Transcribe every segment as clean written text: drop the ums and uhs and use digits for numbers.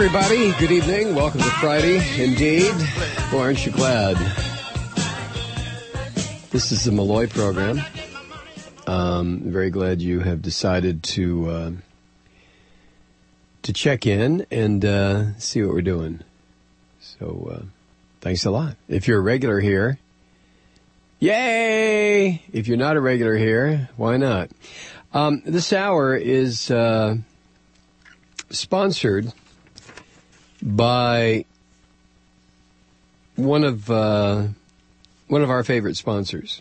everybody. Good evening. Welcome to Friday. Indeed. Boy, aren't you glad? This is the Malloy program. Very glad you have decided to check in and see what we're doing. So, thanks a lot. If you're a regular here, yay! If you're not a regular here, why not? This hour is sponsored by one of our favorite sponsors.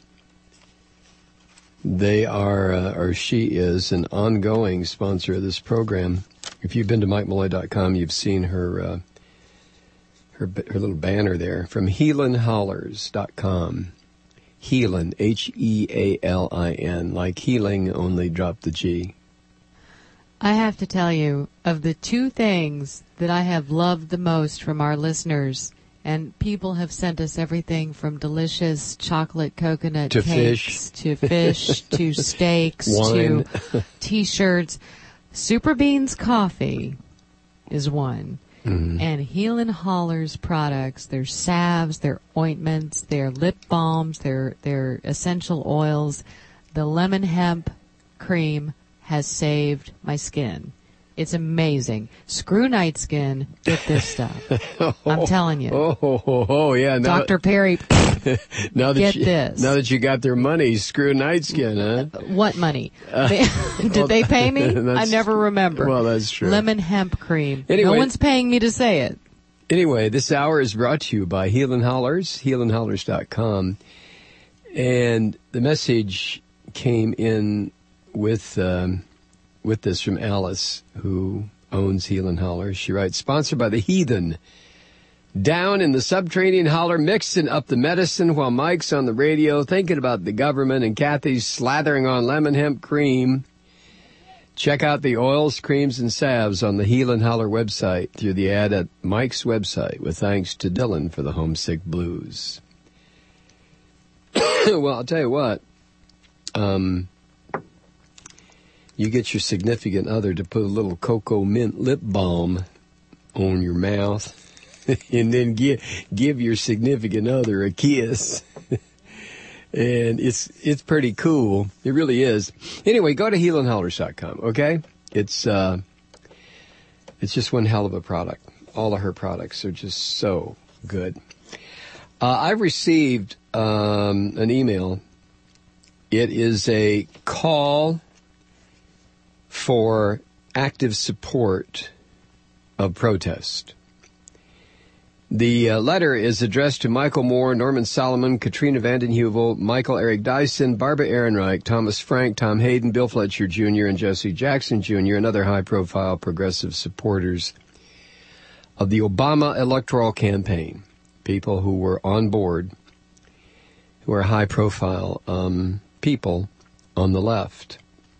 They are, or she is, an ongoing sponsor of this program. If you've been to MikeMalloy.com, you've seen her little banner there from HealinHollers.com. Healin, Healin, like healing, only drop the G. I have to tell you, of the two things that I have loved the most from our listeners, and people have sent us everything from delicious chocolate coconut to cakes, to fish, to steaks, wine, to T-shirts. Super Beans Coffee is one. Mm-hmm. And Healin' Hollers products, their salves, their ointments, their lip balms, their essential oils. The lemon hemp cream has saved my skin. It's amazing. Screw night skin, get this stuff. I'm telling you. Yeah. Dr. Perry, now that get this. Now that you got their money, screw night skin, huh? What money? Did they pay me? I never remember. Well, that's true. Lemon hemp cream. Anyway, no one's paying me to say it. Anyway, this hour is brought to you by Healin' Hollers, HealinHollers.com. And the message came in with this from Alice, who owns Healin' Hollers. She writes, sponsored by the heathen. Down in the subterranean holler, mixing up the medicine while Mike's on the radio, thinking about the government, and Kathy's slathering on lemon hemp cream. Check out the oils, creams, and salves on the Healin' Holler website through the ad at Mike's website, with thanks to Dylan for the homesick blues. Well, I'll tell you what. You get your significant other to put a little cocoa mint lip balm on your mouth and then give your significant other a kiss. And it's pretty cool. It really is. Anyway, go to HealinHollers.com, okay? It's just one hell of a product. All of her products are just so good. I've received an email. It is a call for active support of protest. The letter is addressed to Michael Moore, Norman Solomon, Katrina Vanden Heuvel, Michael Eric Dyson, Barbara Ehrenreich, Thomas Frank, Tom Hayden, Bill Fletcher Jr., and Jesse Jackson Jr., and other high-profile progressive supporters of the Obama electoral campaign, people who were on board, who are high-profile people on the left.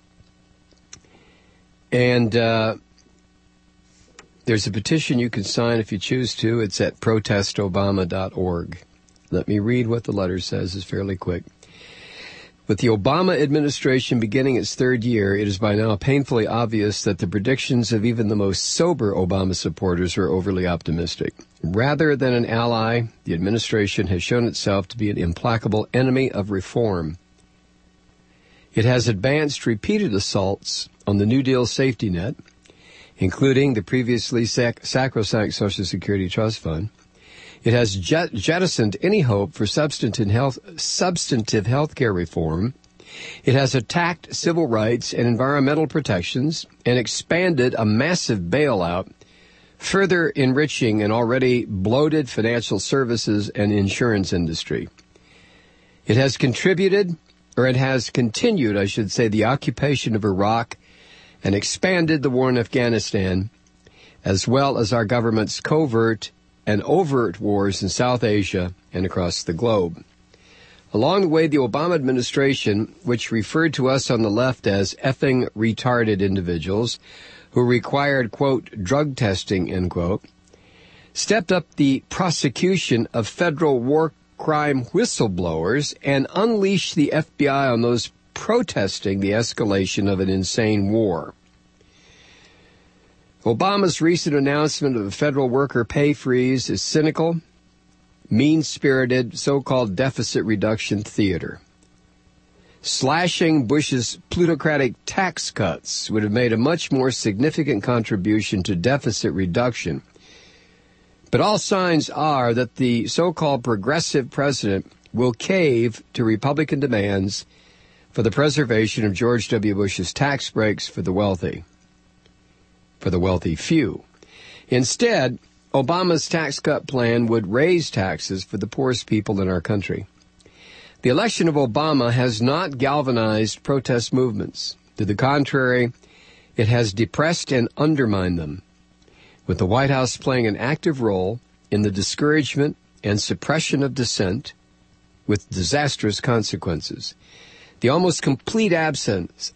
And there's a petition you can sign if you choose to. It's at protestobama.org. Let me read what the letter says. It's fairly quick. With the Obama administration beginning its third year, it is by now painfully obvious that the predictions of even the most sober Obama supporters are overly optimistic. Rather than an ally, the administration has shown itself to be an implacable enemy of reform. It has advanced repeated assaults on the New Deal safety net, including the previously sacrosanct Social Security Trust Fund. It has jettisoned any hope for substantive health care reform. It has attacked civil rights and environmental protections and expanded a massive bailout, further enriching an already bloated financial services and insurance industry. It has continued, I should say, the occupation of Iraq and expanded the war in Afghanistan, as well as our government's covert and overt wars in South Asia and across the globe. Along the way, the Obama administration, which referred to us on the left as effing retarded individuals who required, quote, drug testing, end quote, stepped up the prosecution of federal war crime whistleblowers and unleashed the FBI on those protesting the escalation of an insane war. Obama's recent announcement of a federal worker pay freeze is cynical, mean-spirited, so-called deficit reduction theater. Slashing Bush's plutocratic tax cuts would have made a much more significant contribution to deficit reduction. But all signs are that the so-called progressive president will cave to Republican demands for the preservation of George W. Bush's tax breaks for the wealthy few. Instead, Obama's tax cut plan would raise taxes for the poorest people in our country. The election of Obama has not galvanized protest movements. To the contrary, it has depressed and undermined them, with the White House playing an active role in the discouragement and suppression of dissent with disastrous consequences. The almost complete absence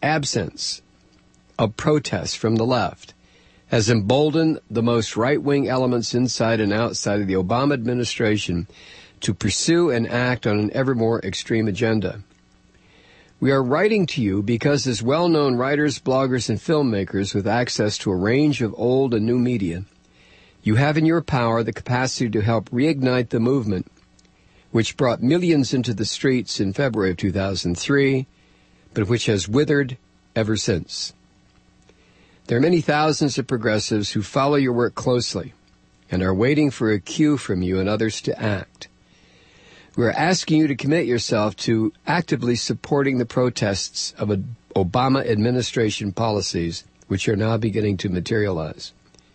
of protests from the left has emboldened the most right-wing elements inside and outside of the Obama administration to pursue and act on an ever more extreme agenda. We are writing to you because as well-known writers, bloggers, and filmmakers with access to a range of old and new media, you have in your power the capacity to help reignite the movement which brought millions into the streets in February of 2003, but which has withered ever since. There are many thousands of progressives who follow your work closely and are waiting for a cue from you and others to act. We are asking you to commit yourself to actively supporting the protests of Obama administration policies, which are now beginning to materialize.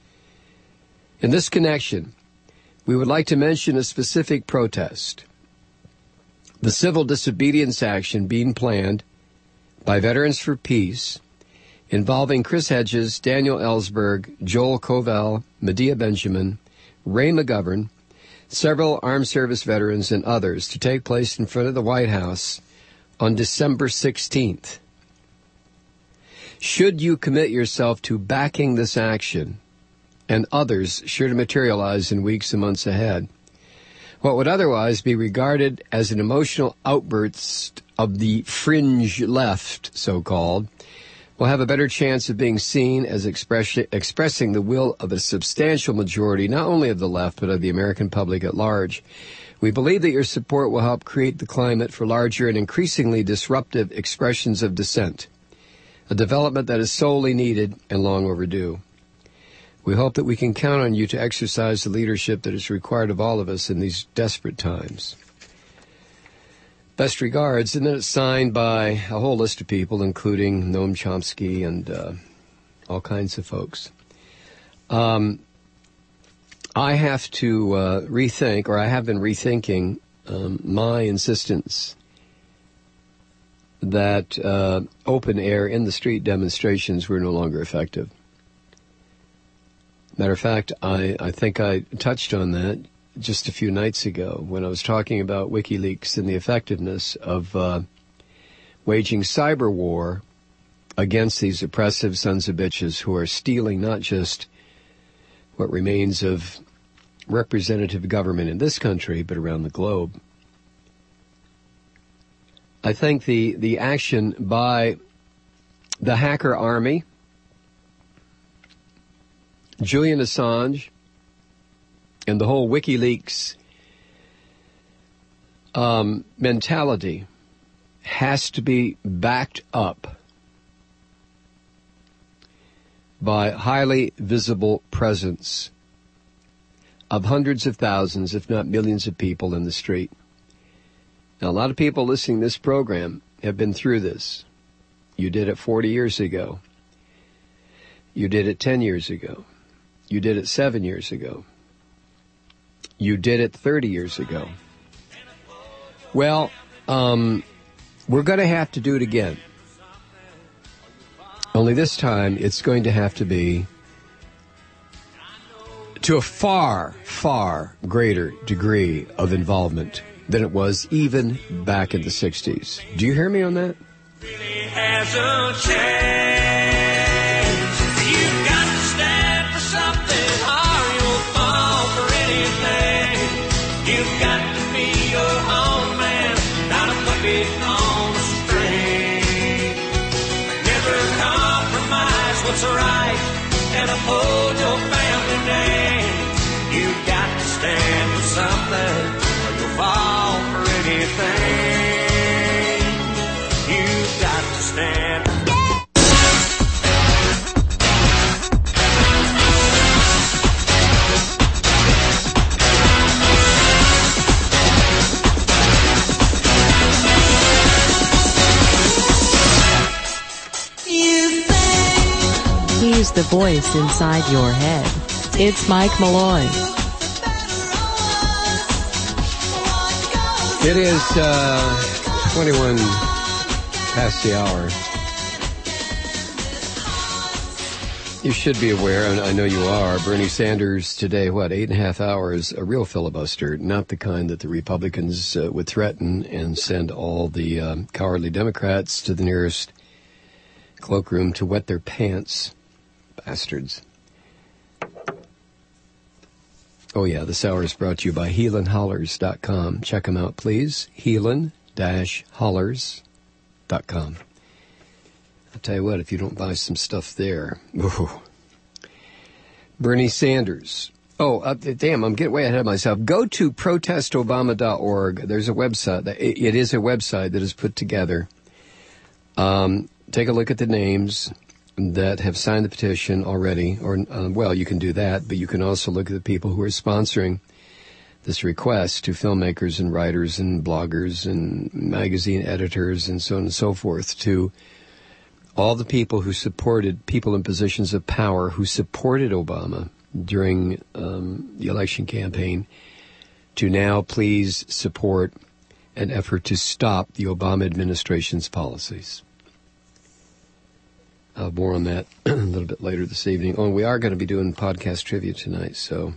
In this connection, we would like to mention a specific protest, the civil disobedience action being planned by Veterans for Peace, involving Chris Hedges, Daniel Ellsberg, Joel Covell, Medea Benjamin, Ray McGovern, several armed service veterans, and others, to take place in front of the White House on December 16th. Should you commit yourself to backing this action, and others sure to materialize in weeks and months ahead, what would otherwise be regarded as an emotional outburst of the fringe left, so-called, will have a better chance of being seen as expressing the will of a substantial majority, not only of the left, but of the American public at large. We believe that your support will help create the climate for larger and increasingly disruptive expressions of dissent, a development that is sorely needed and long overdue. We hope that we can count on you to exercise the leadership that is required of all of us in these desperate times. Best regards, and then it's signed by a whole list of people, including Noam Chomsky and all kinds of folks. I have to rethink, or I have been rethinking, my insistence that open air in the street demonstrations were no longer effective. Matter of fact, I think I touched on that just a few nights ago when I was talking about WikiLeaks and the effectiveness of waging cyber war against these oppressive sons of bitches who are stealing not just what remains of representative government in this country, but around the globe. I think the action by the hacker army, Julian Assange, and the whole WikiLeaks mentality has to be backed up by highly visible presence of hundreds of thousands, if not millions of people in the street. Now, a lot of people listening to this program have been through this. You did it 40 years ago. You did it 10 years ago. You did it 7 years ago. You did it 30 years ago. Well, we're going to have to do it again. Only this time, it's going to have to be to a far, far greater degree of involvement than it was even back in the 60s. Do you hear me on that? Really hasn't changed. You've got to stand for something or you'll fall for anything. You've got to be your own man, not a puppet on a string. Never compromise what's right and uphold your family name. You've got to stand for something or you'll fall for anything. You've got to stand. He's the voice inside your head. It's Mike Malloy. It is 21 past the hour. You should be aware, and I know you are, Bernie Sanders today, 8.5 hours, a real filibuster, not the kind that the Republicans would threaten and send all the cowardly Democrats to the nearest cloakroom to wet their pants. Bastards. Oh, yeah, this hour is brought to you by HeelanHollers.com. Check them out, please. Heelan-Hollers.com. I'll tell you what, if you don't buy some stuff there. Ooh. Bernie Sanders. Oh, damn, I'm getting way ahead of myself. Go to protestobama.org. There's a website. It is a website that is put together. Take a look at the names that have signed the petition already, or, well, you can do that, but you can also look at the people who are sponsoring this request to filmmakers and writers and bloggers and magazine editors and so on and so forth, to all the people who supported, people in positions of power who supported Obama during the election campaign, to now please support an effort to stop the Obama administration's policies. More on that a little bit later this evening. Oh, and we are going to be doing podcast trivia tonight, so.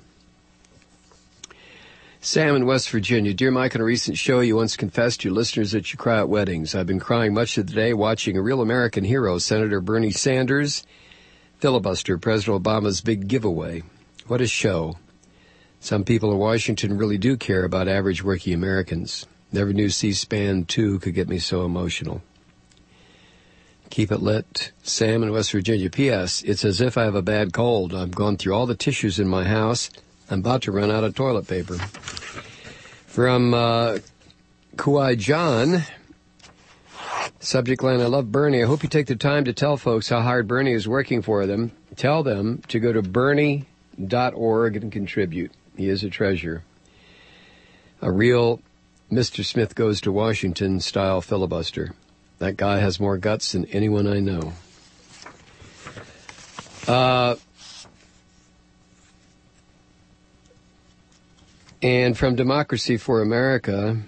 Sam in West Virginia. Dear Mike, on a recent show, you once confessed to your listeners that you cry at weddings. I've been crying much of the day watching a real American hero, Senator Bernie Sanders, filibuster President Obama's big giveaway. What a show. Some people in Washington really do care about average working Americans. Never knew C-SPAN 2 could get me so emotional. Keep it lit. Sam in West Virginia. P.S. It's as if I have a bad cold. I've gone through all the tissues in my house. I'm about to run out of toilet paper. From Kuai John. Subject line, I love Bernie. I hope you take the time to tell folks how hard Bernie is working for them. Tell them to go to Bernie.org and contribute. He is a treasure. A real Mr. Smith Goes to Washington style filibuster. That guy has more guts than anyone I know. And from Democracy for America,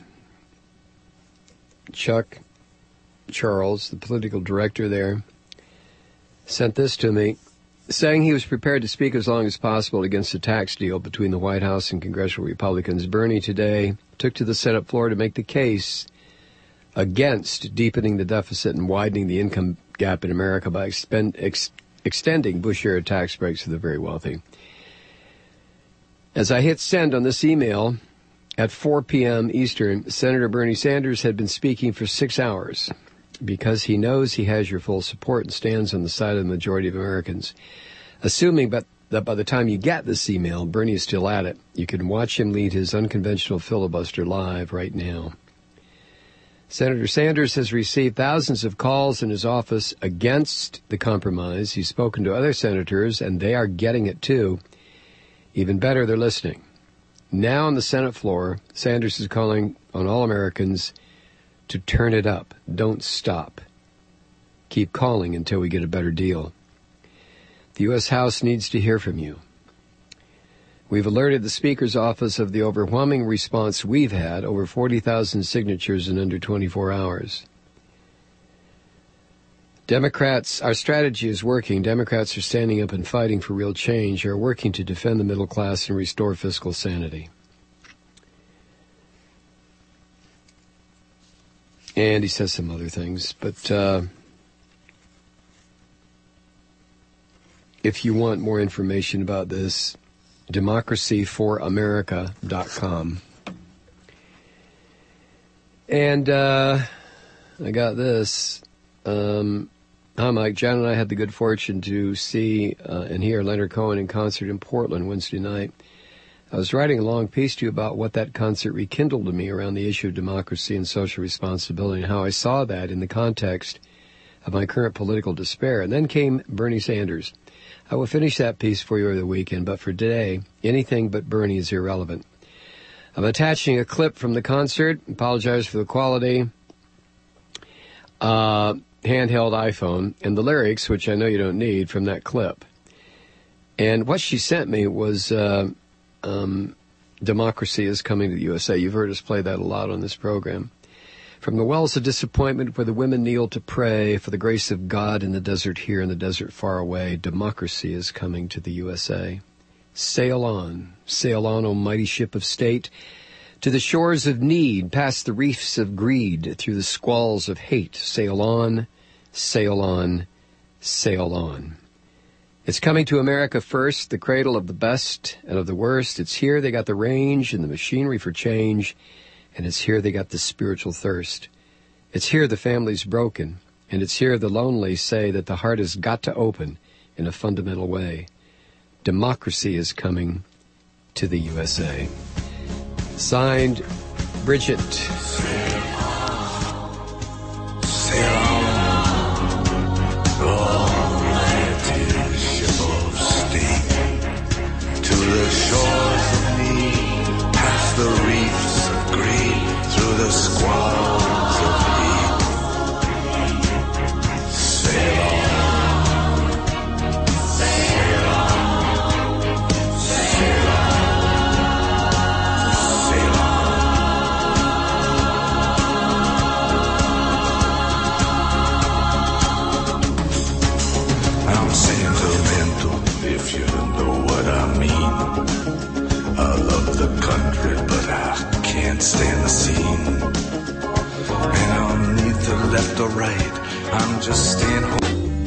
Chuck Charles, the political director there, sent this to me, saying he was prepared to speak as long as possible against the tax deal between the White House and congressional Republicans. Bernie today took to the Senate floor to make the case against deepening the deficit and widening the income gap in America by extending Bush-era tax breaks to the very wealthy. As I hit send on this email at 4 p.m. Eastern, Senator Bernie Sanders had been speaking for 6 hours because he knows he has your full support and stands on the side of the majority of Americans. Assuming that by the time you get this email, Bernie is still at it, you can watch him lead his unconventional filibuster live right now. Senator Sanders has received thousands of calls in his office against the compromise. He's spoken to other senators, and they are getting it too. Even better, they're listening. Now on the Senate floor, Sanders is calling on all Americans to turn it up. Don't stop. Keep calling until we get a better deal. The U.S. House needs to hear from you. We've alerted the Speaker's office of the overwhelming response we've had, over 40,000 signatures in under 24 hours. Democrats, our strategy is working. Democrats are standing up and fighting for real change, are working to defend the middle class and restore fiscal sanity. And he says some other things, but if you want more information about this, democracyforamerica.com. And I got this. Hi, Mike. John and I had the good fortune to see and hear Leonard Cohen in concert in Portland Wednesday night. I was writing a long piece to you about what that concert rekindled to me around the issue of democracy and social responsibility and how I saw that in the context of my current political despair. And then came Bernie Sanders. I will finish that piece for you over the weekend, but for today, anything but Bernie is irrelevant. I'm attaching a clip from the concert. Apologize for the quality. Handheld iPhone, and the lyrics, which I know you don't need, from that clip. And what she sent me was Democracy is Coming to the USA. You've heard us play that a lot on this program. From the wells of disappointment where the women kneel to pray for the grace of God in the desert here and the desert far away, democracy is coming to the USA. Sail on, O mighty ship of state, to the shores of need, past the reefs of greed, through the squalls of hate. Sail on, sail on, sail on. It's coming to America first, the cradle of the best and of the worst. It's here they got the range and the machinery for change, and it's here they got the spiritual thirst. It's here the family's broken, and it's here the lonely say that the heart has got to open in a fundamental way. Democracy is coming to the USA. Signed, Bridget. Sail on, almighty ship of state, to the shores of need, past the reefs of greed, through the squalls of heat. Sail on. If you know what I mean. I love the country, but I can't stand the scene. And I'm neither left or right, I'm just staying home.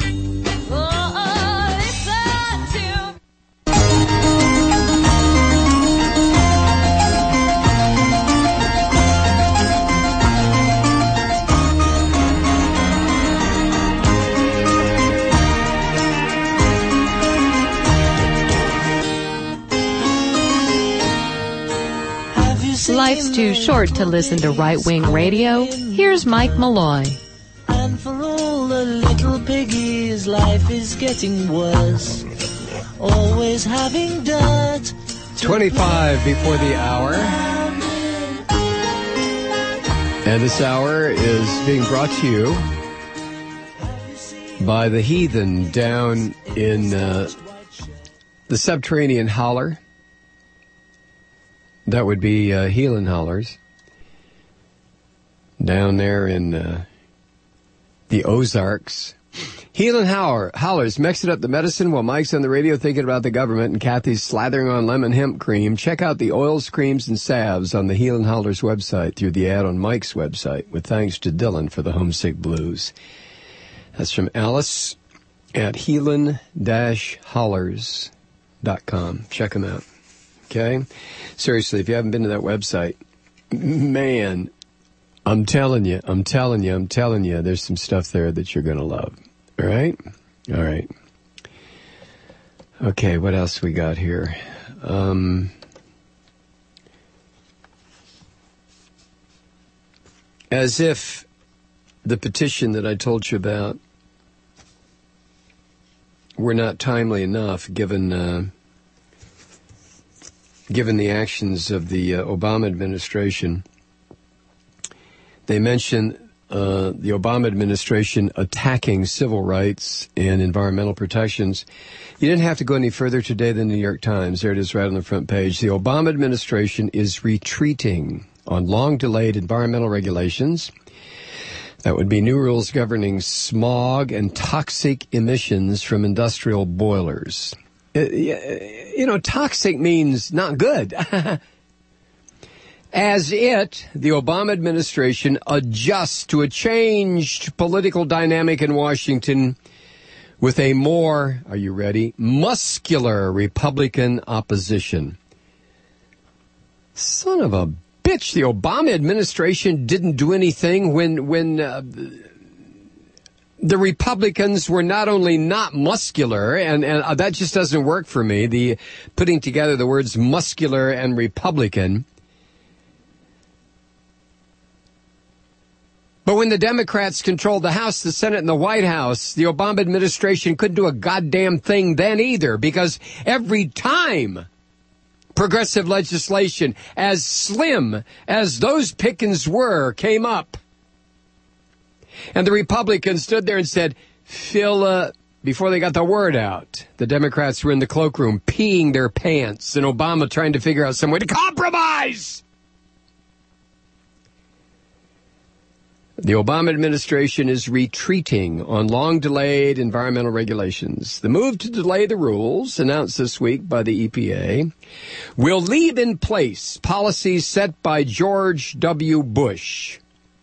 Life's too short to listen to right-wing radio. Here's Mike Malloy. And for all the little piggies, life is getting worse. Always having dirt. 25 before the hour. And this hour is being brought to you by the heathen down in the subterranean holler. That would be Healin' Hollers down there in the Ozarks. Healin' Hollers, mixing up the medicine while Mike's on the radio thinking about the government and Kathy's slathering on lemon hemp cream. Check out the oils, creams, and salves on the Healin' Hollers website through the ad on Mike's website, with thanks to Dylan for the homesick blues. That's from Alice at healin-hollers.com. Check them out. Okay? Seriously, if you haven't been to that website, man, I'm telling you, there's some stuff there that you're going to love. All right? All right. Okay, what else we got here? As if the petition that I told you about were not timely enough, given the actions of the Obama administration. They mention the Obama administration attacking civil rights and environmental protections. You didn't have to go any further today than the New York Times. There it is right on the front page. The Obama administration is retreating on long-delayed environmental regulations. That would be new rules governing smog and toxic emissions from industrial boilers. Toxic means not good. As the Obama administration, adjusts to a changed political dynamic in Washington with a more, are you ready, muscular Republican opposition. Son of a bitch, the Obama administration didn't do anything when the Republicans were not only not muscular, and that just doesn't work for me, the putting together the words muscular and Republican. But when the Democrats controlled the House, the Senate, and the White House, the Obama administration couldn't do a goddamn thing then either, because every time progressive legislation, as slim as those pickings were, came up, and the Republicans stood there and said, before they got the word out, the Democrats were in the cloakroom peeing their pants, and Obama trying to figure out some way to compromise. The Obama administration is retreating on long-delayed environmental regulations. The move to delay the rules, announced this week by the EPA, will leave in place policies set by George W. Bush.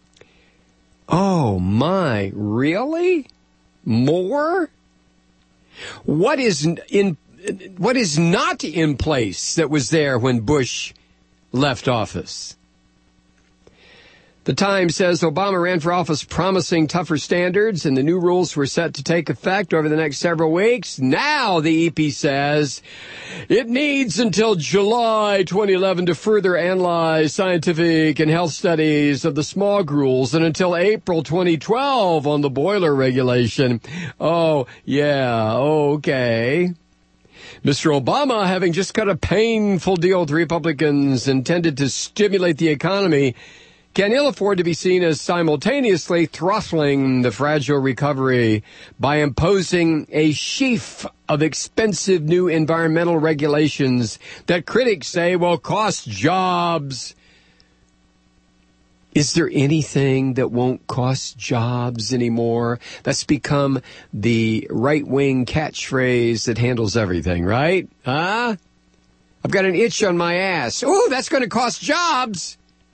Oh my, really? More? What is not in place that was there when Bush left office? The Times says Obama ran for office promising tougher standards, and the new rules were set to take effect over the next several weeks. Now, the EP says, it needs until July 2011 to further analyze scientific and health studies of the smog rules, and until April 2012 on the boiler regulation. Oh, yeah, okay. Mr. Obama, having just cut a painful deal with Republicans intended to stimulate the economy, can ill afford to be seen as simultaneously throttling the fragile recovery by imposing a sheaf of expensive new environmental regulations that critics say will cost jobs. Is there anything that won't cost jobs anymore? That's become the right-wing catchphrase that handles everything, right? Huh? I've got an itch on my ass. Ooh, that's going to cost jobs.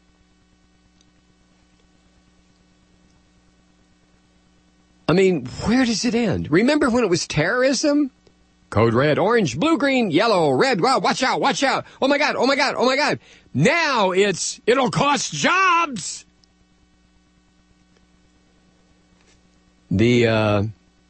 I mean, where does it end? Remember when it was terrorism? Code red, orange, blue, green, yellow, red. Wow, watch out, watch out. Oh my God, oh my God, oh my God. Now it'll cost jobs. I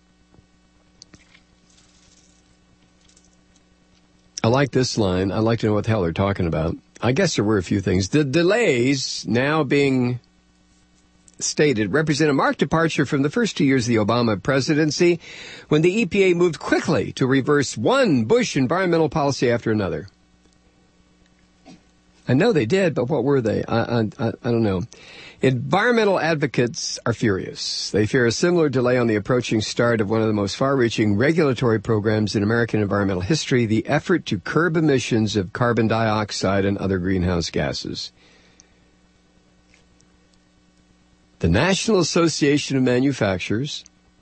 like this line. I'd like to know what the hell they're talking about. I guess there were a few things. The delays now being stated represent a marked departure from the first 2 years of the Obama presidency, when the EPA moved quickly to reverse one Bush environmental policy after another. I know they did, but what were they? I don't know. Environmental advocates are furious. They fear a similar delay on the approaching start of one of the most far-reaching regulatory programs in American environmental history, the effort to curb emissions of carbon dioxide and other greenhouse gases. The National Association of Manufacturers,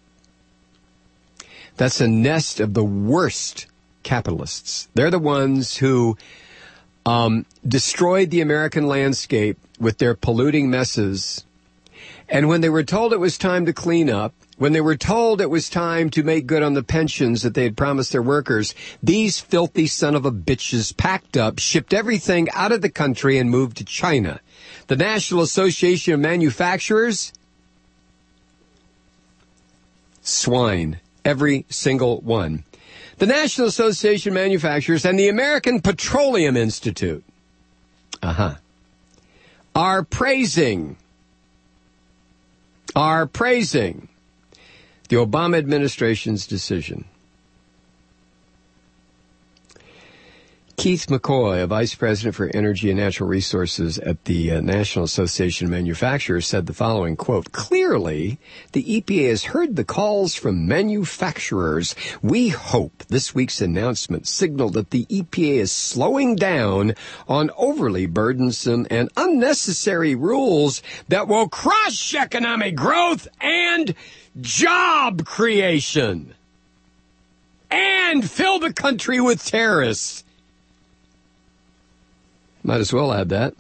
that's a nest of the worst capitalists. They're the ones who destroyed the American landscape with their polluting messes. And when they were told it was time to clean up, when they were told it was time to make good on the pensions that they had promised their workers, these filthy son of a bitches packed up, shipped everything out of the country, and moved to China. The National Association of Manufacturers, swine, every single one. The National Association of Manufacturers and the American Petroleum Institute are praising the Obama administration's decision. Keith McCoy, a vice president for energy and natural resources at the National Association of Manufacturers, said the following, quote, "Clearly, the EPA has heard the calls from manufacturers. We hope this week's announcement signaled that the EPA is slowing down on overly burdensome and unnecessary rules that will crush economic growth and job creation and fill the country with terrorists." Might as well add that.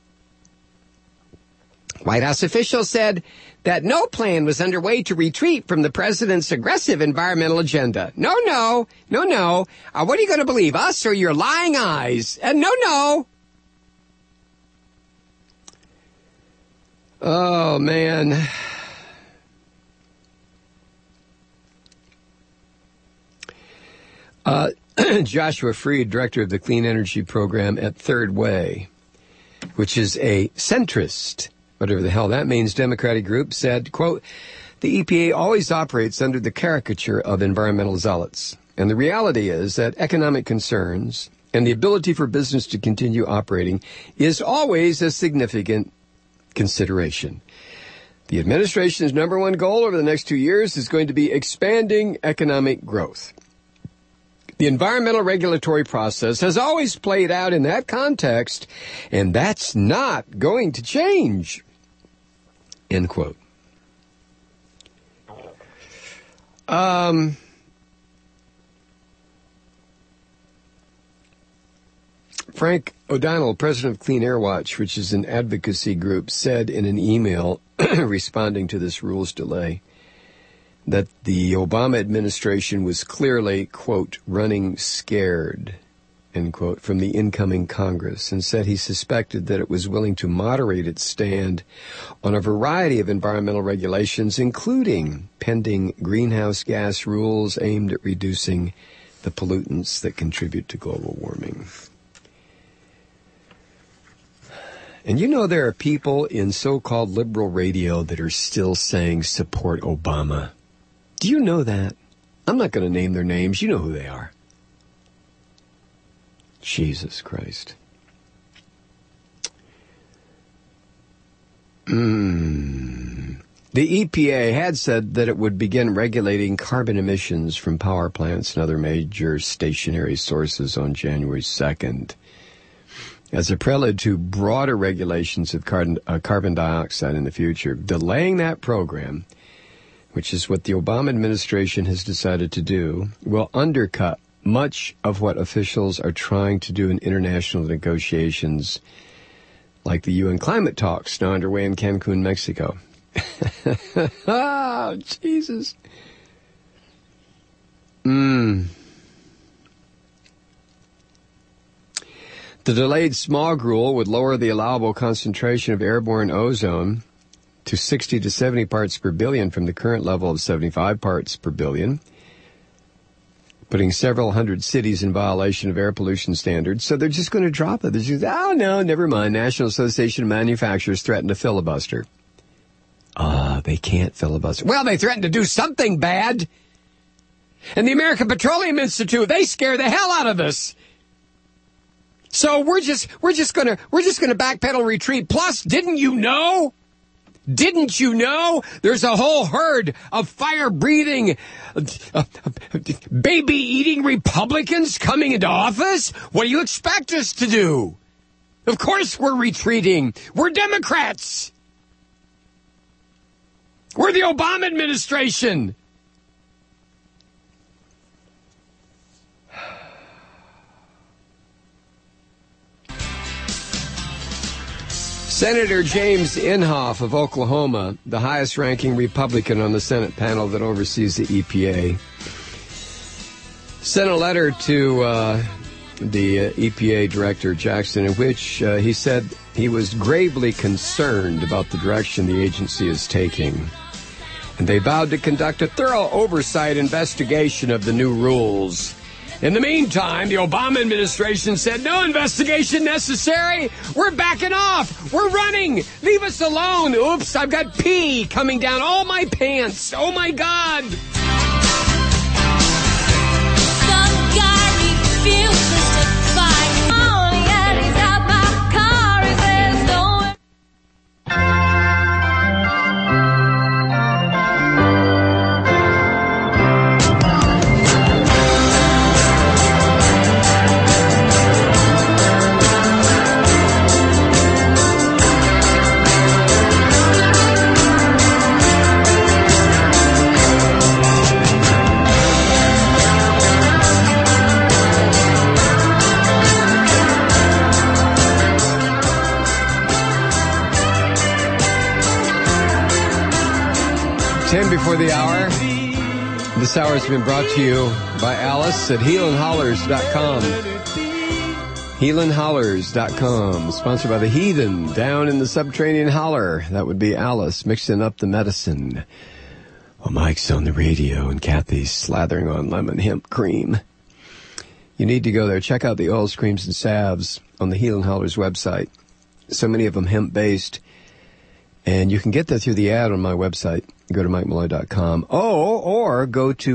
White House officials said that no plan was underway to retreat from the president's aggressive environmental agenda. No. What are you going to believe, us or your lying eyes? No. Oh, man. Joshua Freed, director of the Clean Energy Program at Third Way, which is a centrist, whatever the hell that means, Democratic group, said, quote, "The EPA always operates under the caricature of environmental zealots. And the reality is that economic concerns and the ability for business to continue operating is always a significant consideration. The administration's number one goal over the next 2 years is going to be expanding economic growth. The environmental regulatory process has always played out in that context, and that's not going to change." End quote. Frank O'Donnell, president of Clean Air Watch, which is an advocacy group, said in an email responding to this rules delay that the Obama administration was clearly, quote, "running scared," end quote, from the incoming Congress, and said he suspected that it was willing to moderate its stand on a variety of environmental regulations, including pending greenhouse gas rules aimed at reducing the pollutants that contribute to global warming. And you know there are people in so-called liberal radio that are still saying support Obama. Do you know that? I'm not going to name their names. You know who they are. Jesus Christ. The EPA had said that it would begin regulating carbon emissions from power plants and other major stationary sources on January 2nd. As a prelude to broader regulations of carbon dioxide in the future. Delaying that program, which is what the Obama administration has decided to do, will undercut much of what officials are trying to do in international negotiations, like the UN climate talks now underway in Cancun, Mexico. Oh, Jesus. The delayed smog rule would lower the allowable concentration of airborne ozone to 60 to 70 parts per billion from the current level of 75 parts per billion, putting several hundred cities in violation of air pollution standards. So they're just going to drop it. They're just, oh, no, never mind. National Association of Manufacturers threatened to filibuster. They can't filibuster. Well, they threatened to do something bad. And the American Petroleum Institute, they scare the hell out of us. So we're just gonna backpedal and retreat. Plus, didn't you know there's a whole herd of fire-breathing, baby-eating Republicans coming into office? What do you expect us to do? Of course we're retreating. We're Democrats. We're the Obama administration. Senator James Inhofe of Oklahoma, the highest-ranking Republican on the Senate panel that oversees the EPA, sent a letter to the EPA Director Jackson in which he said he was gravely concerned about the direction the agency is taking. And they vowed to conduct a thorough oversight investigation of the new rules. In the meantime, the Obama administration said, no investigation necessary. We're backing off. We're running. Leave us alone. Oops, I've got pee coming down all my pants. Oh, my God. Some guy refuses to fight. Oh, yeah, he's out my car. He says, don't. Before the hour. This hour has been brought to you by Alice at HealinHollers.com. HealinHollers.com, sponsored by the Heathen down in the subterranean holler. That would be Alice mixing up the medicine. While Mike's on the radio and Kathy's slathering on lemon hemp cream. You need to go there. Check out the oils, creams, and salves on the Heel and Hollers website. So many of them hemp-based. And you can get that through the ad on my website. Go to MikeMalloy.com. Or go to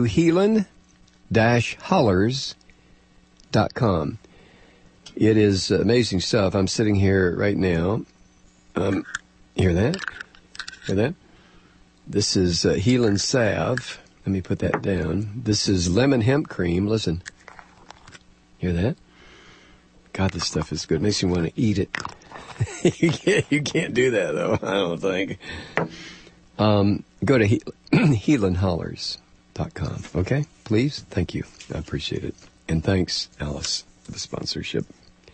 healin-hollers.com. It is amazing stuff. I'm sitting here right now. Hear that? Hear that? This is Healin' Salve. Let me put that down. This is lemon hemp cream. Listen. Hear that? God, this stuff is good. Makes you want to eat it. You can't do that, though, I don't think. Go to healandhollers.com, okay? Please? Thank you. I appreciate it. And thanks, Alice, for the sponsorship.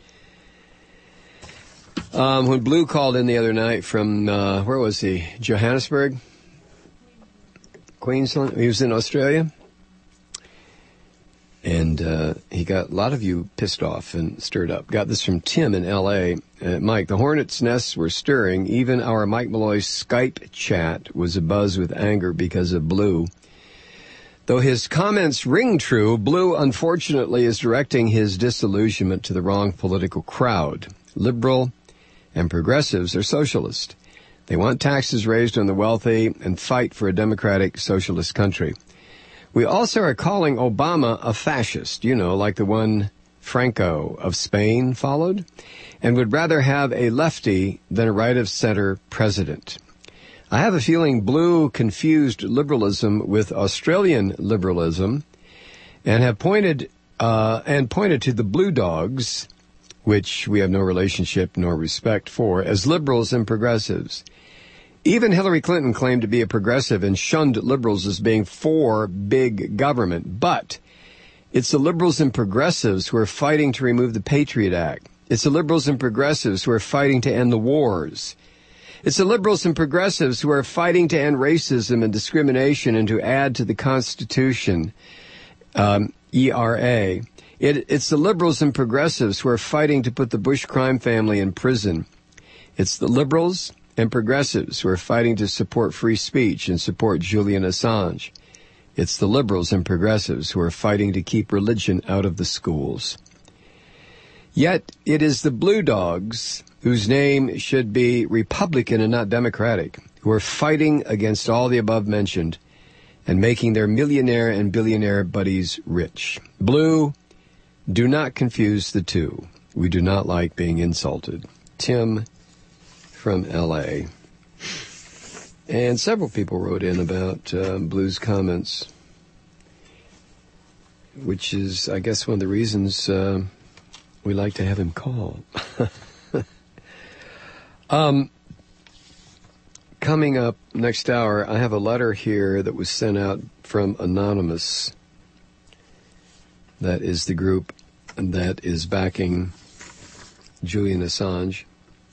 When Blue called in the other night from, where was he? Johannesburg? Queensland? He was in Australia? And he got a lot of you pissed off and stirred up. Got this from Tim in L.A. Mike, the hornet's nests were stirring. Even our Mike Malloy Skype chat was abuzz with anger because of Blue. Though his comments ring true, Blue, unfortunately, is directing his disillusionment to the wrong political crowd. Liberal and progressives are socialist. They want taxes raised on the wealthy and fight for a democratic socialist country. We also are calling Obama a fascist, like the one Franco of Spain followed, and would rather have a lefty than a right-of-center president. I have a feeling Blue confused liberalism with Australian liberalism and have pointed to the Blue Dogs, which we have no relationship nor respect for, as liberals and progressives. Even Hillary Clinton claimed to be a progressive and shunned liberals as being for big government. But it's the liberals and progressives who are fighting to remove the Patriot Act. It's the liberals and progressives who are fighting to end the wars. It's the liberals and progressives who are fighting to end racism and discrimination and to add to the Constitution, ERA. It's the liberals and progressives who are fighting to put the Bush crime family in prison. It's the liberals and progressives who are fighting to support free speech and support Julian Assange. It's the liberals and progressives who are fighting to keep religion out of the schools. Yet it is the Blue Dogs, whose name should be Republican and not Democratic, who are fighting against all the above mentioned and making their millionaire and billionaire buddies rich. Blue, do not confuse the two. We do not like being insulted. Tim from L.A. And several people wrote in about Blue's comments, which is, I guess, one of the reasons we like to have him call. Coming up next hour, I have a letter here that was sent out from Anonymous. That is the group that is backing Julian Assange.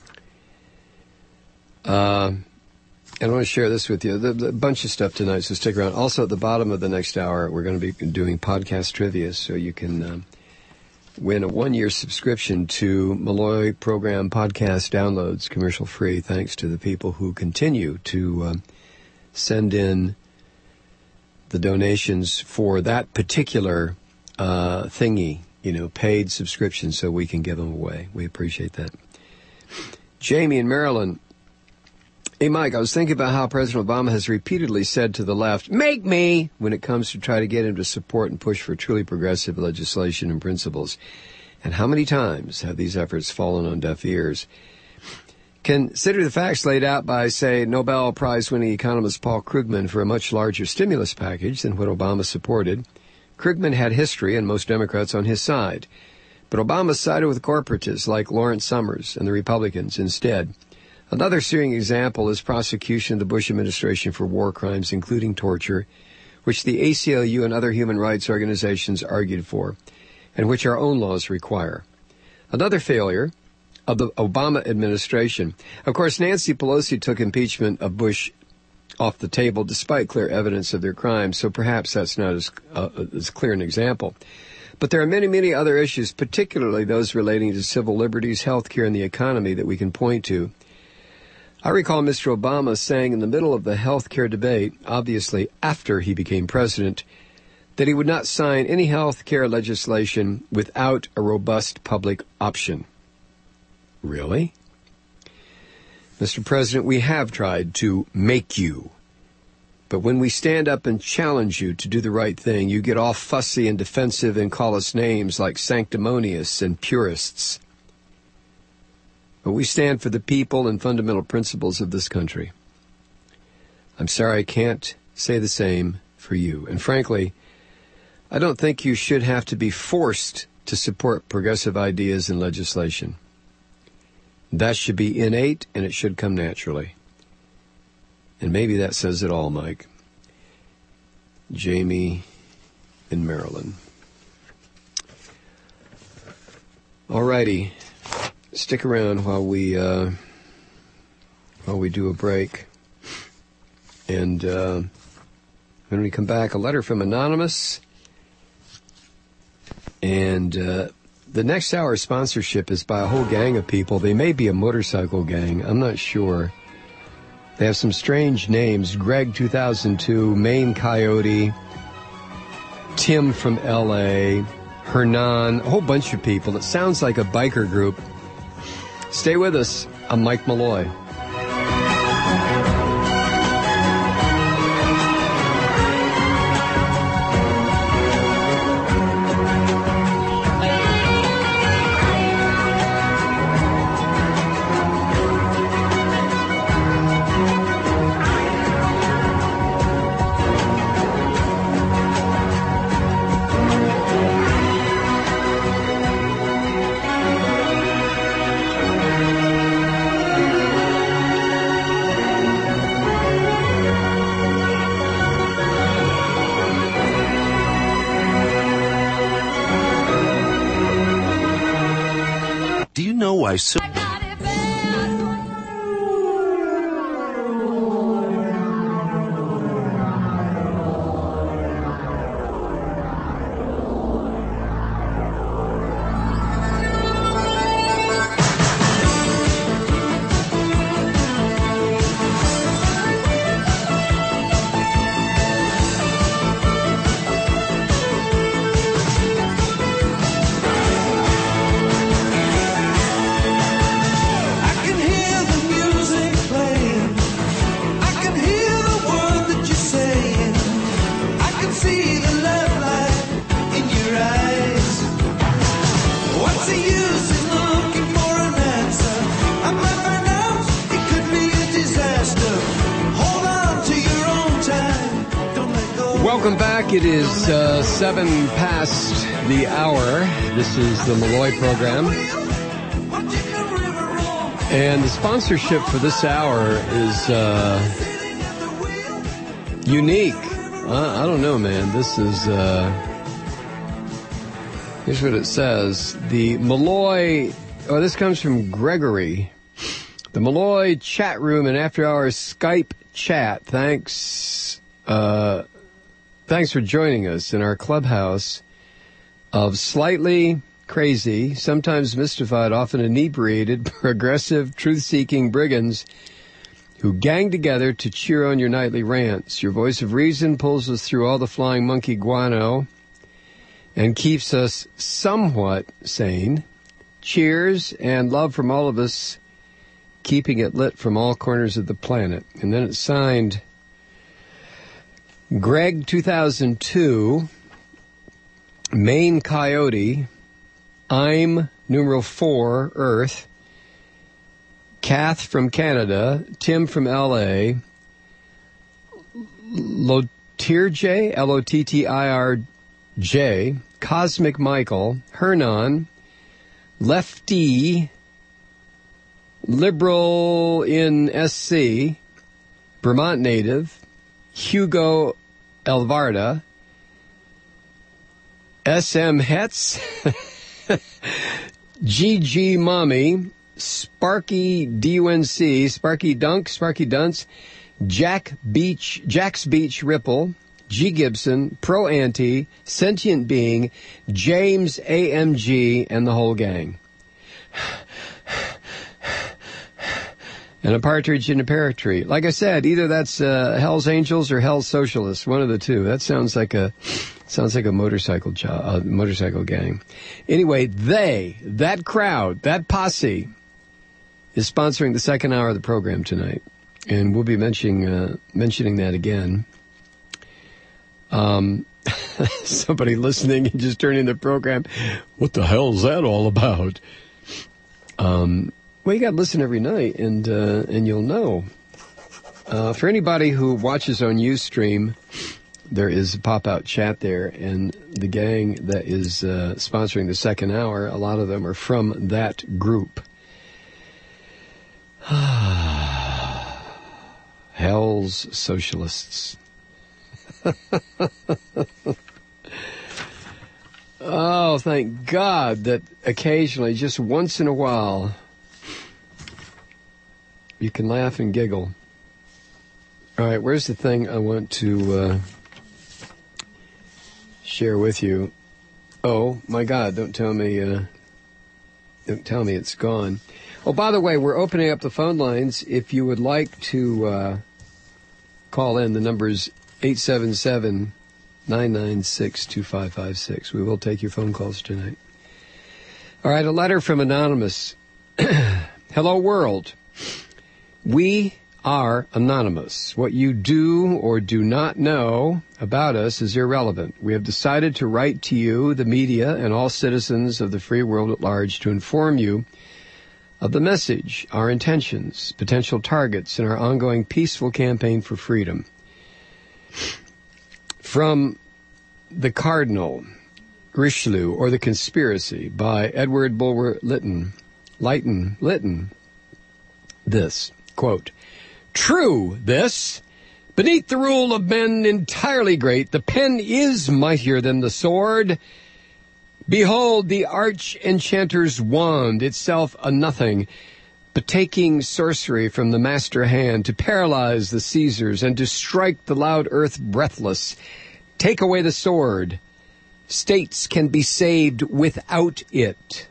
And I want to share this with you. A bunch of stuff tonight, so stick around. Also, at the bottom of the next hour, we're going to be doing podcast trivia, so you can win a 1-year subscription to Malloy Program podcast downloads, commercial-free, thanks to the people who continue to send in the donations for that particular thingy, paid subscription, so we can give them away. We appreciate that. Jamie in Maryland. Hey, Mike, I was thinking about how President Obama has repeatedly said to the left, make me, when it comes to try to get him to support and push for truly progressive legislation and principles. And how many times have these efforts fallen on deaf ears? Consider the facts laid out by, say, Nobel Prize-winning economist Paul Krugman for a much larger stimulus package than what Obama supported. Krugman had history and most Democrats on his side. But Obama sided with corporatists like Lawrence Summers and the Republicans instead. Another searing example is prosecution of the Bush administration for war crimes, including torture, which the ACLU and other human rights organizations argued for, and which our own laws require. Another failure of the Obama administration. Of course, Nancy Pelosi took impeachment of Bush off the table despite clear evidence of their crimes, so perhaps that's not as clear an example. But there are many, many other issues, particularly those relating to civil liberties, health care, and the economy that we can point to. I recall Mr. Obama saying in the middle of the health care debate, obviously after he became president, that he would not sign any health care legislation without a robust public option. Really? Mr. President, we have tried to make you. But when we stand up and challenge you to do the right thing, you get all fussy and defensive and call us names like sanctimonious and purists. But we stand for the people and fundamental principles of this country. I'm sorry I can't say the same for you. And frankly, I don't think you should have to be forced to support progressive ideas and legislation. That should be innate, and it should come naturally. And maybe that says it all, Mike. Jamie in Maryland. All righty. Stick around while we do a break. And when we come back, a letter from Anonymous. And the next hour sponsorship is by a whole gang of people. They may be a motorcycle gang. I'm not sure. They have some strange names. Greg 2002, Maine Coyote, Tim from L.A., Hernan, a whole bunch of people. It sounds like a biker group. Stay with us. I'm Mike Malloy. I so Welcome back. It is 7 past the hour. This is the Malloy program. And the sponsorship for this hour is unique. I don't know, man. This is, here's what it says. The Malloy, this comes from Gregory. The Malloy chat room and after hours Skype chat. Thanks for joining us in our clubhouse of slightly crazy, sometimes mystified, often inebriated, progressive, truth-seeking brigands who gang together to cheer on your nightly rants. Your voice of reason pulls us through all the flying monkey guano and keeps us somewhat sane. Cheers and love from all of us, keeping it lit from all corners of the planet. And then it's signed Greg 2002, Maine Coyote, I'm numeral 4, Earth, Kath from Canada, Tim from L.A., Lottirj, Lottirj, Cosmic Michael, Hernan, Lefty, Liberal in SC, Vermont native, Hugo Elvarda, SM Hetz, GG Mommy, Sparky DUNC, Sparky Dunk, Sparky Dunce, Jack's Beach Ripple, G Gibson, Pro Anti, Sentient Being, James AMG, and the whole gang. And a partridge in a pear tree. Like I said, either that's Hell's Angels or Hell's Socialists, one of the two. That sounds like a motorcycle gang. Anyway, that crowd, that posse, is sponsoring the second hour of the program tonight, and we'll be mentioning that again. Somebody listening and just turning the program, what the hell is that all about? Well, you got to listen every night, and you'll know. For anybody who watches on Ustream, there is a pop-out chat there, and the gang that is sponsoring the second hour, a lot of them are from that group. Hell's Socialists. Oh, thank God that occasionally, just once in a while, you can laugh and giggle. All right, where's the thing I want to share with you? Oh, my God, don't tell me it's gone. Oh, by the way, we're opening up the phone lines. If you would like to call in, the number's 877-996-2556. We will take your phone calls tonight. All right, a letter from Anonymous. Hello, world. We are anonymous. What you do or do not know about us is irrelevant. We have decided to write to you, the media, and all citizens of the free world at large to inform you of the message, our intentions, potential targets, and our ongoing peaceful campaign for freedom. From The Cardinal, Richelieu, or The Conspiracy by Edward Bulwer Lytton. This, quote, true this, beneath the rule of men entirely great, the pen is mightier than the sword. Behold the arch-enchanter's wand, itself a nothing, but taking sorcery from the master hand to paralyze the Caesars and to strike the loud earth breathless. Take away the sword. States can be saved without it.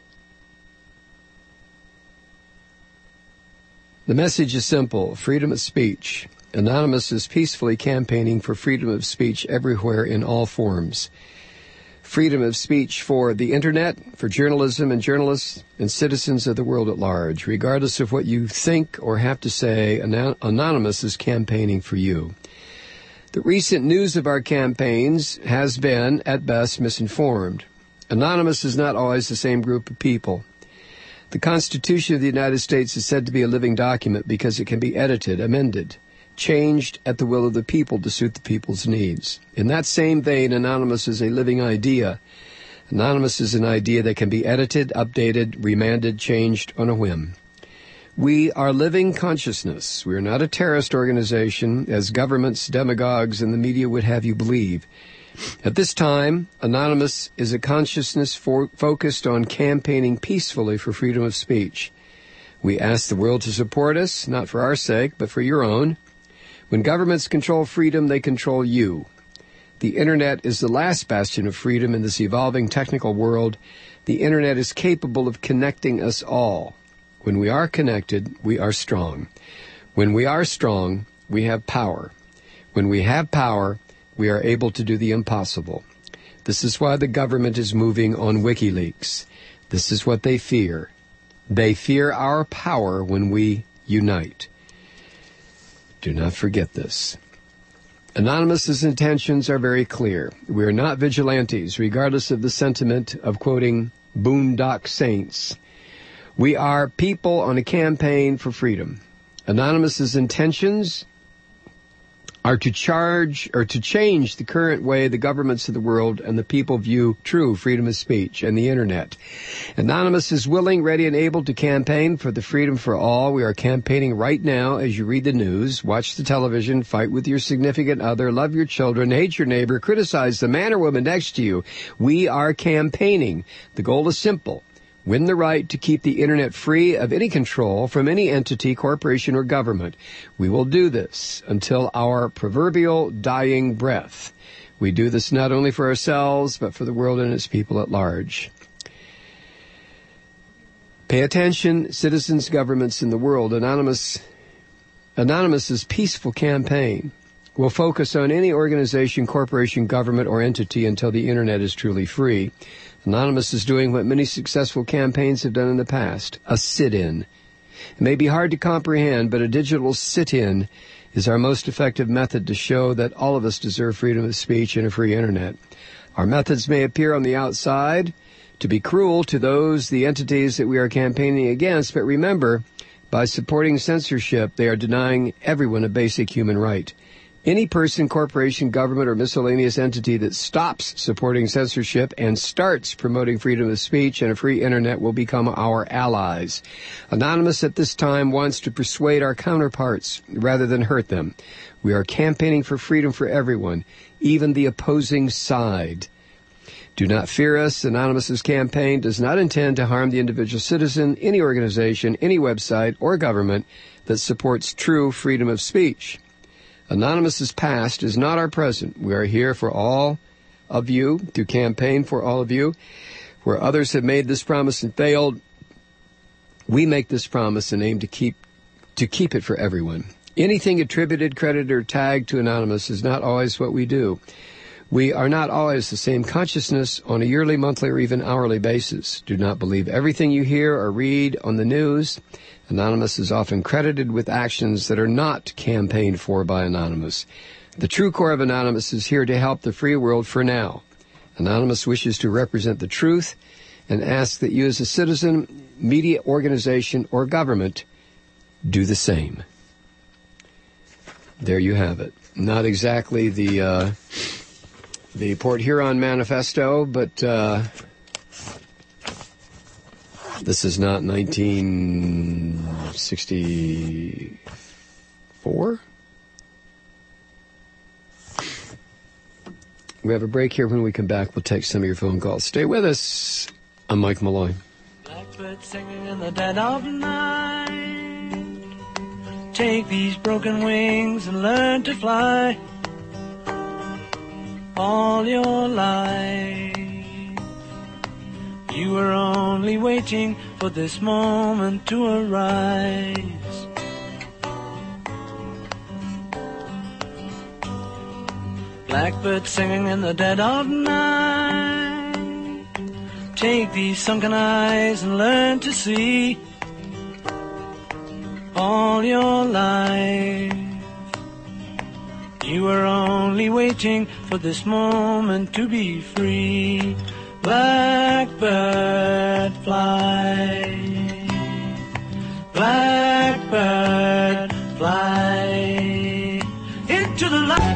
The message is simple, freedom of speech. Anonymous is peacefully campaigning for freedom of speech everywhere in all forms. Freedom of speech for the Internet, for journalism and journalists, and citizens of the world at large. Regardless of what you think or have to say, Anonymous is campaigning for you. The recent news of our campaigns has been, at best, misinformed. Anonymous is not always the same group of people. The Constitution of the United States is said to be a living document because it can be edited, amended, changed at the will of the people to suit the people's needs. In that same vein, Anonymous is a living idea. Anonymous is an idea that can be edited, updated, remanded, changed on a whim. We are living consciousness. We are not a terrorist organization, as governments, demagogues, and the media would have you believe. At this time, Anonymous is a consciousness focused on campaigning peacefully for freedom of speech. We ask the world to support us, not for our sake, but for your own. When governments control freedom, they control you. The Internet is the last bastion of freedom in this evolving technical world. The Internet is capable of connecting us all. When we are connected, we are strong. When we are strong, we have power. When we have power, we are able to do the impossible. This is why the government is moving on WikiLeaks. This is what they fear. They fear our power when we unite. Do not forget this. Anonymous's intentions are very clear. We are not vigilantes, regardless of the sentiment of quoting Boondock Saints. We are people on a campaign for freedom. Anonymous's intentions are to change the current way the governments of the world and the people view true freedom of speech and the Internet. Anonymous is willing, ready, and able to campaign for the freedom for all. We are campaigning right now as you read the news, watch the television, fight with your significant other, love your children, hate your neighbor, criticize the man or woman next to you. We are campaigning. The goal is simple. Win the right to keep the Internet free of any control from any entity, corporation, or government. We will do this until our proverbial dying breath. We do this not only for ourselves, but for the world and its people at large. Pay attention, citizens, governments in the world. Anonymous Anonymous's peaceful campaign will focus on any organization, corporation, government, or entity until the Internet is truly free. Anonymous is doing what many successful campaigns have done in the past, a sit-in. It may be hard to comprehend, but a digital sit-in is our most effective method to show that all of us deserve freedom of speech and a free Internet. Our methods may appear on the outside to be cruel to the entities that we are campaigning against, but remember, by supporting censorship, they are denying everyone a basic human right. Any person, corporation, government, or miscellaneous entity that stops supporting censorship and starts promoting freedom of speech and a free Internet will become our allies. Anonymous at this time wants to persuade our counterparts rather than hurt them. We are campaigning for freedom for everyone, even the opposing side. Do not fear us. Anonymous's campaign does not intend to harm the individual citizen, any organization, any website, or government that supports true freedom of speech. Anonymous's past is not our present. We are here for all of you, to campaign for all of you. Where others have made this promise and failed, we make this promise and aim to keep it for everyone. Anything attributed, credited, or tagged to Anonymous is not always what we do. We are not always the same consciousness on a yearly, monthly, or even hourly basis. Do not believe everything you hear or read on the news. Anonymous is often credited with actions that are not campaigned for by Anonymous. The true core of Anonymous is here to help the free world for now. Anonymous wishes to represent the truth and asks that you as a citizen, media organization, or government do the same. There you have it. Not exactly the Port Huron Manifesto, but this is not 1964. We have a break here. When we come back, we'll take some of your phone calls. Stay with us. I'm Mike Malloy. Blackbird singing in the dead of night. Take these broken wings and learn to fly. All your life you were only waiting for this moment to arise. Blackbird singing in the dead of night. Take these sunken eyes and learn to see. All your life you were only waiting for this moment to be free. Blackbird fly. Blackbird fly into the light.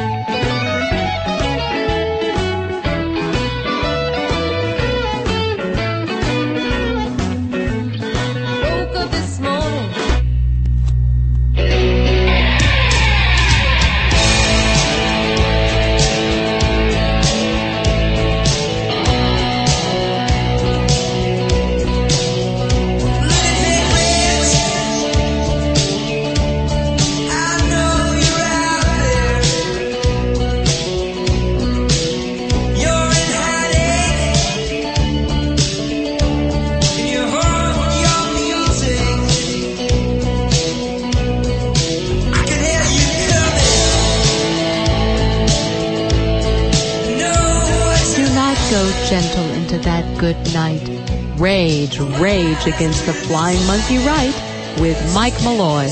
Gentle into that good night. Rage, rage against the flying monkey right with Mike Malloy.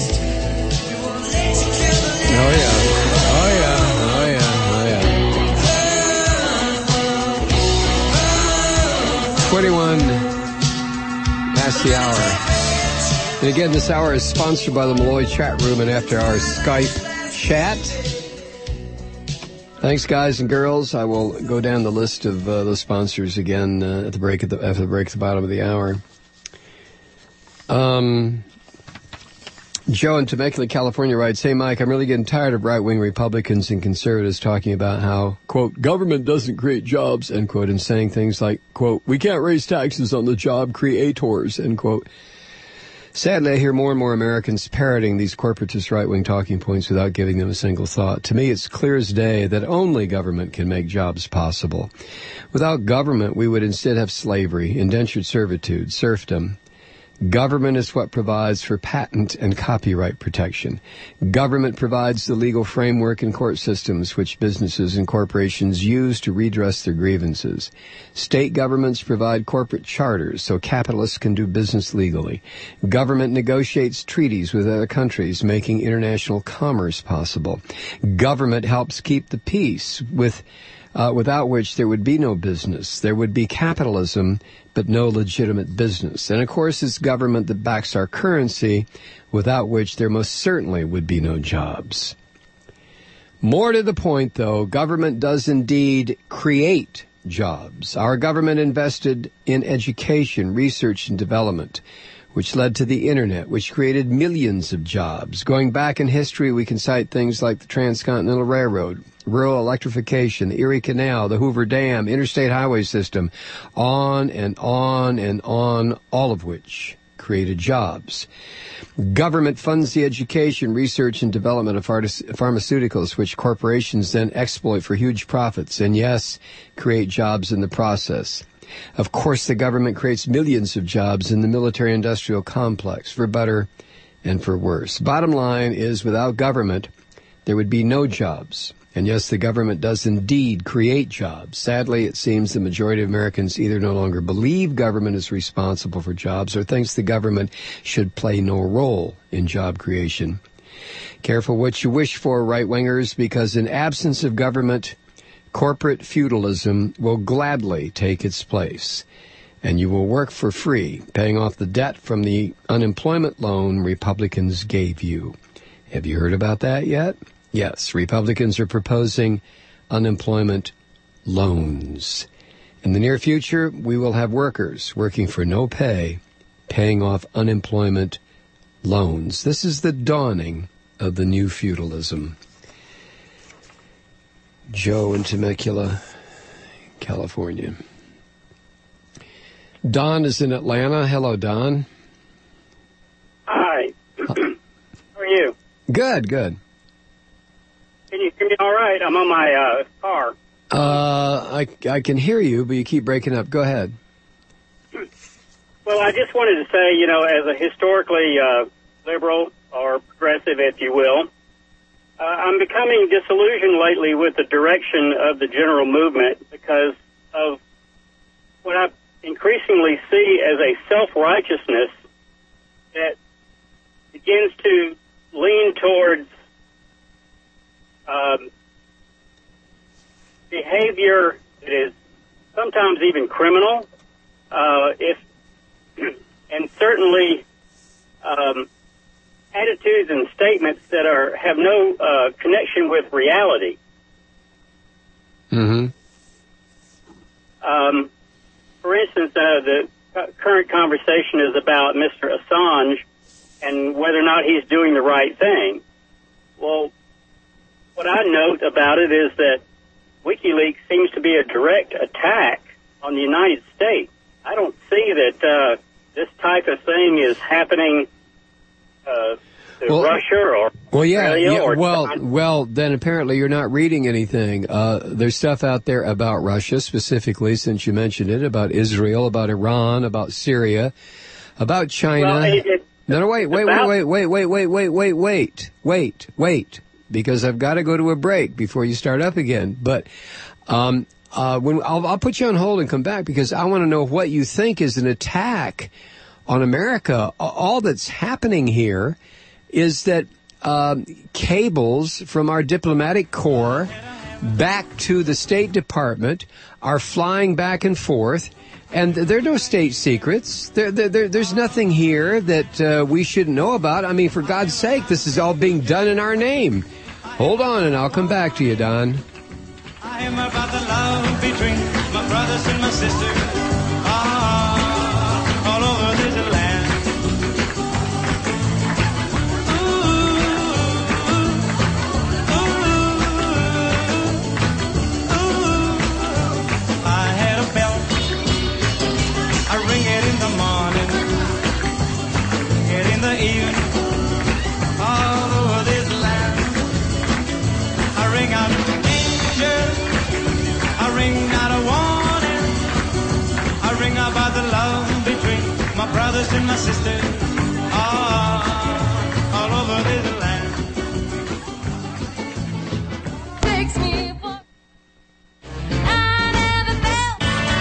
Oh yeah, oh yeah, oh yeah, oh yeah. 21 past the hour. And again, this hour is sponsored by the Malloy Chat Room and After Hours Skype chat. Thanks, guys and girls. I will go down the list of those sponsors again after the break at the bottom of the hour. Joe in Temecula, California writes, "Hey, Mike, I'm really getting tired of right-wing Republicans and conservatives talking about how, quote, government doesn't create jobs, end quote, and saying things like, quote, we can't raise taxes on the job creators, end quote. Sadly, I hear more and more Americans parroting these corporatist right-wing talking points without giving them a single thought. To me, it's clear as day that only government can make jobs possible. Without government, we would instead have slavery, indentured servitude, serfdom, Government is what provides for patent and copyright protection. Government provides the legal framework and court systems which businesses and corporations use to redress their grievances. State governments provide corporate charters so capitalists can do business legally. Government negotiates treaties with other countries, making international commerce possible. Government helps keep the peace, without which there would be no business. There would be capitalism, but no legitimate business. And of course, it's government that backs our currency, without which there most certainly would be no jobs. More to the point, though, government does indeed create jobs. Our government invested in education, research, and development, which led to the Internet, which created millions of jobs. Going back in history, we can cite things like the Transcontinental Railroad, rural electrification, the Erie Canal, the Hoover Dam, interstate highway system, on and on and on, all of which created jobs. Government funds the education, research, and development of pharmaceuticals, which corporations then exploit for huge profits, and yes, create jobs in the process. Of course, the government creates millions of jobs in the military-industrial complex, for better and for worse. Bottom line is, without government, there would be no jobs. And yes, the government does indeed create jobs. Sadly, it seems the majority of Americans either no longer believe government is responsible for jobs or thinks the government should play no role in job creation. Careful what you wish for, right-wingers, because in absence of government, corporate feudalism will gladly take its place, and you will work for free, paying off the debt from the unemployment loan Republicans gave you. Have you heard about that yet? Yes, Republicans are proposing unemployment loans. In the near future, we will have workers working for no pay, paying off unemployment loans. This is the dawning of the new feudalism. Joe in Temecula, California. Don is in Atlanta. Hello, Don. Hi. How are you? Good, good. Can you hear me all right? I'm on my car. I can hear you, but you keep breaking up. Go ahead. Well, I just wanted to say, you know, as a historically liberal or progressive, if you will, I'm becoming disillusioned lately with the direction of the general movement because of what I increasingly see as a self-righteousness that begins to lean towards behavior that is sometimes even criminal, and certainly attitudes and statements that have no connection with reality. Mm-hmm. For instance, the current conversation is about Mr. Assange and whether or not he's doing the right thing. Well, what I note about it is that WikiLeaks seems to be a direct attack on the United States. I don't see that this type of thing is happening to Russia or Australia or well, then apparently you're not reading anything. There's stuff out there about Russia specifically, since you mentioned it, about Israel, about Iran, about Syria, about China. Well, Wait, because I've got to go to a break before you start up again. But I'll put you on hold and come back because I want to know what you think is an attack on America. All that's happening here is that cables from our diplomatic corps back to the State Department are flying back and forth. And there are no state secrets. There's nothing here that we shouldn't know about. I mean, for God's sake, this is all being done in our name. Hold on, and I'll come back to you, Don. I am about the love between my brothers and my sisters. All over this land. I had a bell. I ring it in the morning, ring it in the evening, all over this land. I ring out angels, I ring out a warning, brothers and my sisters all over this land. Takes me for I never felt.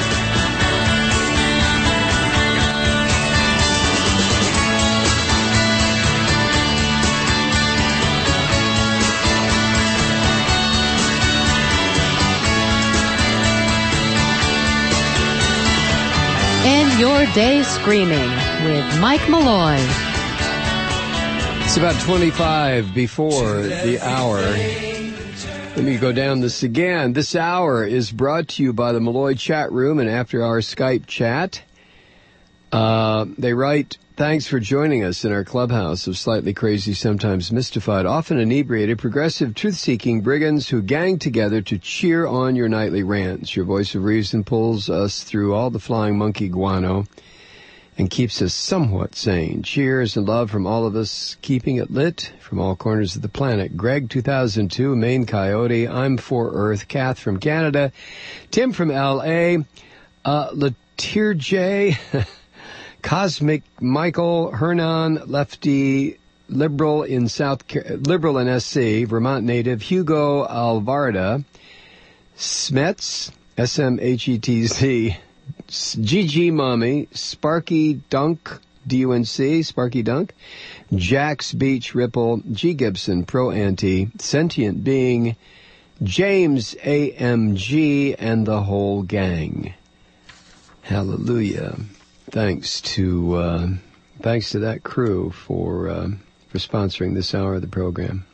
End your day screaming with Mike Malloy. It's about 25 before the hour. Let me go down this again. This hour is brought to you by the Malloy chat room and after our Skype chat. They write, thanks for joining us in our clubhouse of slightly crazy, sometimes mystified, often inebriated, progressive, truth-seeking brigands who gang together to cheer on your nightly rants. Your voice of reason pulls us through all the flying monkey guano and keeps us somewhat sane. Cheers and love from all of us, keeping it lit from all corners of the planet. Greg, 2002, Maine Coyote. I'm for Earth. Kath from Canada. Tim from L.A. Latier J. Cosmic Michael. Hernan, Lefty. Liberal in Liberal in SC. Vermont native. Hugo Alvarda. Smets. SMHETZ. GG Mommy, Sparky Dunk, DUNC, Sparky Dunk, Jack's Beach Ripple, G Gibson, Pro Anti, Sentient Being, James AMG, and the whole gang. Hallelujah. Thanks to that crew for sponsoring this hour of the program.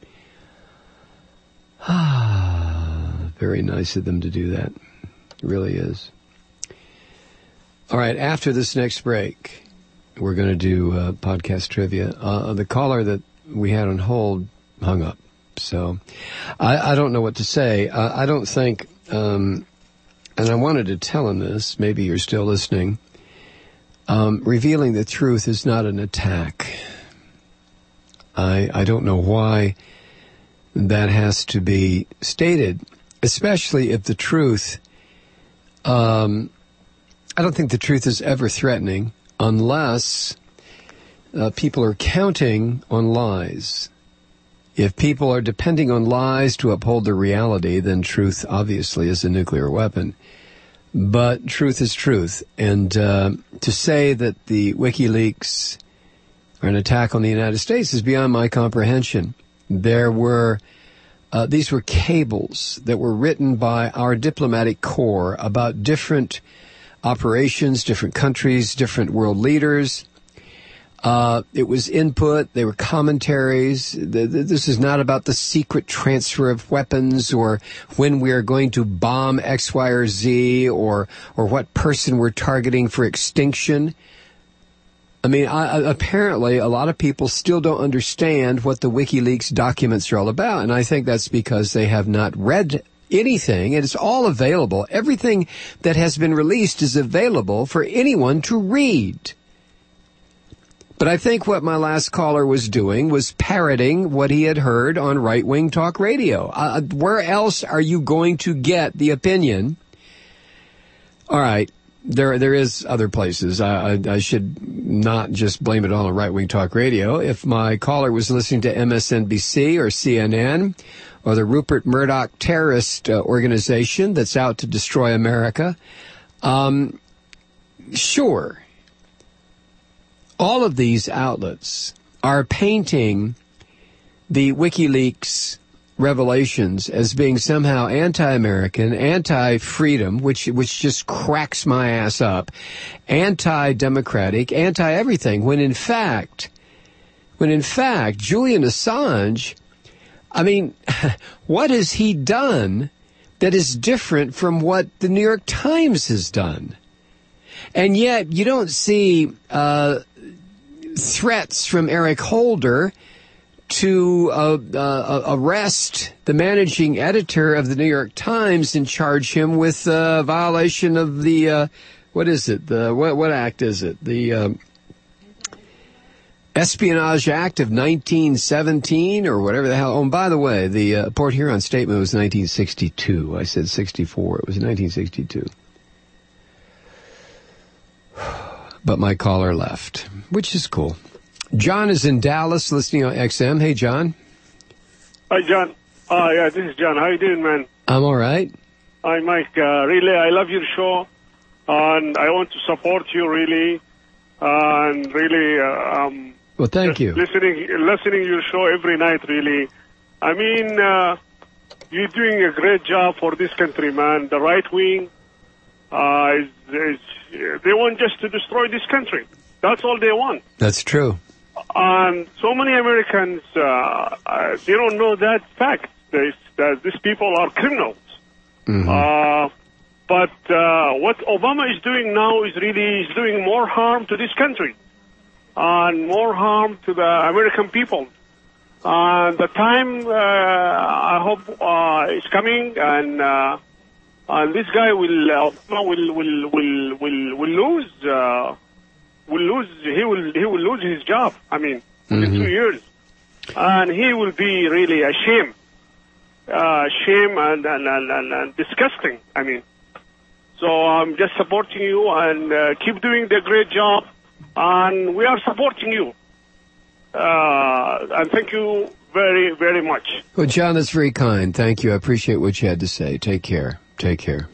Very nice of them to do that. It really is. All right, after this next break, we're going to do podcast trivia. The caller that we had on hold hung up, so I don't know what to say. I don't think, and I wanted to tell him this, maybe you're still listening, revealing the truth is not an attack. I don't know why that has to be stated, especially if the truth... I don't think the truth is ever threatening unless people are counting on lies. If people are depending on lies to uphold their reality, then truth obviously is a nuclear weapon. But truth is truth. And to say that the WikiLeaks are an attack on the United States is beyond my comprehension. There were... these were cables that were written by our diplomatic corps about different operations, different countries, different world leaders. It was input. They were commentaries. This is not about the secret transfer of weapons or when we are going to bomb X, Y, or Z or what person we're targeting for extinction. I mean, apparently a lot of people still don't understand what the WikiLeaks documents are all about, and I think that's because they have not read anything, and it's all available. Everything that has been released is available for anyone to read. But I think what my last caller was doing was parroting what he had heard on right-wing talk radio. Where else are you going to get the opinion? All right. There is other places. I should not just blame it all on right-wing talk radio. If my caller was listening to MSNBC or CNN or the Rupert Murdoch terrorist organization that's out to destroy America, sure. All of these outlets are painting the WikiLeaks revelations as being somehow anti-American, anti-freedom, which just cracks my ass up, anti-democratic, anti-everything, when in fact, Julian Assange, I mean, what has he done that is different from what the New York Times has done? And yet you don't see threats from Eric Holder to arrest the managing editor of the New York Times and charge him with violation of the, what is it? What act is it? The Espionage Act of 1917 or whatever the hell. Oh, and by the way, the Port Huron statement was 1962. I said 64. It was 1962. but my caller left, which is cool. John is in Dallas listening on XM. Hey, John. Hi, John. Yeah, this is John. How you doing, man? I'm all right. Hi, Mike. Really, I love your show, and I want to support you, really. And really, Well, thank you. Listening your show every night, really. I mean, you're doing a great job for this country, man. The right wing, they want just to destroy this country. That's all they want. That's true. And so many Americans, they don't know that fact. That these people are criminals. Mm-hmm. But what Obama is doing now is really doing more harm to this country and more harm to the American people. The time, I hope, is coming, and this guy will lose. He will lose his job. I mean, in 2 years, and he will be really a shame and disgusting. I mean, so I'm just supporting you, and keep doing the great job, and we are supporting you. And thank you very, very much. Well, John, that's very kind. Thank you. I appreciate what you had to say. Take care. Take care.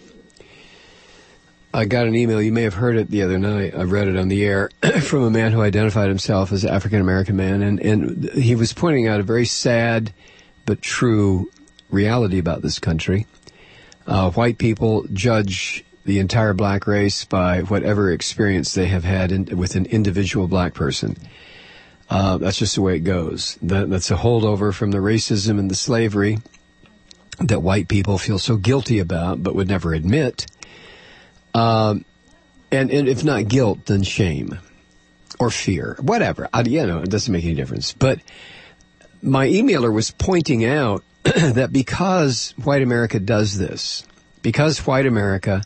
I got an email. You may have heard it the other night. I read it on the air from a man who identified himself as an African-American man. And he was pointing out a very sad but true reality about this country. White people judge the entire black race by whatever experience they have had with an individual black person. That's just the way it goes. That's a holdover from the racism and the slavery that white people feel so guilty about but would never admit. And if not guilt, then shame or fear, whatever. It doesn't make any difference. But my emailer was pointing out that because white America does this, because white America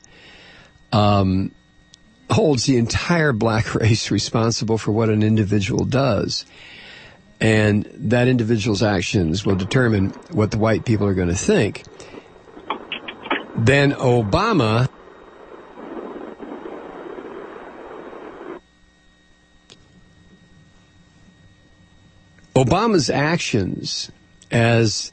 holds the entire black race responsible for what an individual does, and that individual's actions will determine what the white people are going to think, then Obama's actions as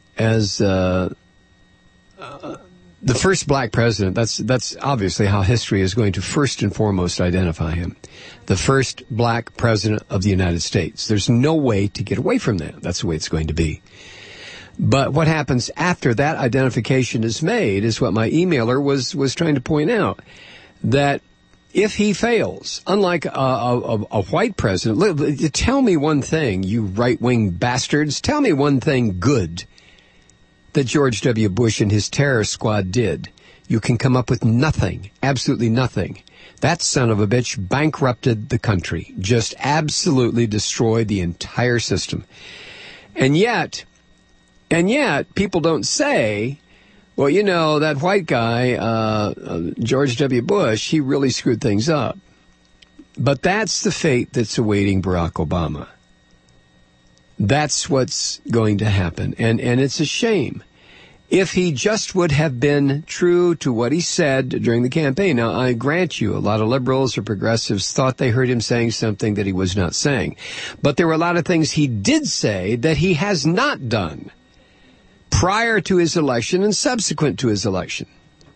the first black president, that's obviously how history is going to first and foremost identify him. The first black president of the United States. There's no way to get away from that. That's the way it's going to be. But what happens after that identification is made is what my emailer was trying to point out. That if he fails, unlike a white president, tell me one thing, you right-wing bastards, tell me one thing good that George W. Bush and his terror squad did. You can come up with nothing, absolutely nothing. That son of a bitch bankrupted the country, just absolutely destroyed the entire system. And yet, people don't say, well, that white guy, George W. Bush, he really screwed things up. But that's the fate that's awaiting Barack Obama. That's what's going to happen. And it's a shame. If he just would have been true to what he said during the campaign. Now, I grant you, a lot of liberals or progressives thought they heard him saying something that he was not saying. But there were a lot of things he did say that he has not done prior to his election and subsequent to his election.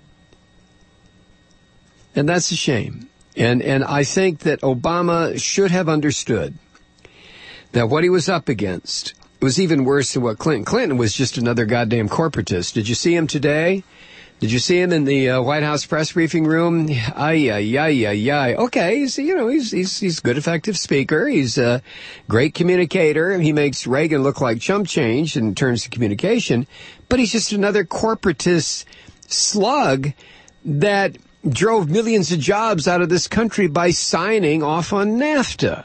And that's a shame. And I think that Obama should have understood that what he was up against was even worse than what Clinton was just another goddamn corporatist. Did you see him today? Did you see him in the White House press briefing room? Okay, he's a good, effective speaker. He's a great communicator. He makes Reagan look like chump change in terms of communication. But he's just another corporatist slug that drove millions of jobs out of this country by signing off on NAFTA.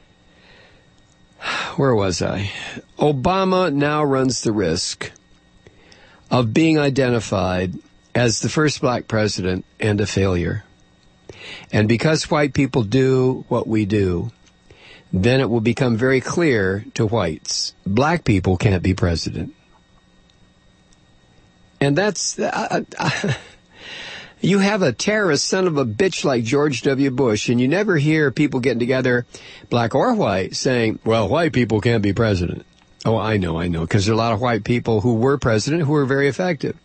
Where was I? Obama now runs the risk of being identified as the first black president and a failure. And because white people do what we do, then it will become very clear to whites, black people can't be president. And that's, You have a terrorist son of a bitch like George W. Bush, and you never hear people getting together, black or white, saying, well, white people can't be president. Oh, I know, because there are a lot of white people who were president who were very effective.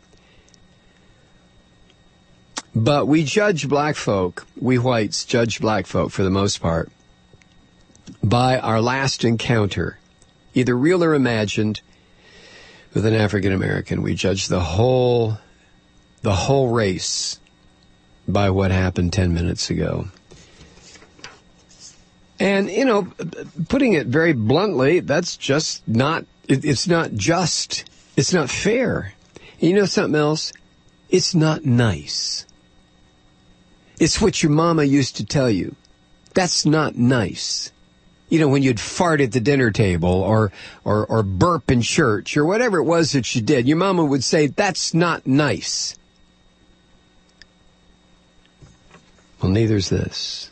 But we judge black folk, we whites judge black folk for the most part, by our last encounter, either real or imagined, with an African American. We judge the whole race by what happened 10 minutes ago. And, you know, putting it very bluntly, that's just not, it's not just, it's not fair. And you know something else? It's not nice. It's what your mama used to tell you. That's not nice. You know, when you'd fart at the dinner table or burp in church or whatever it was that you did, your mama would say, that's not nice. Well, neither's this.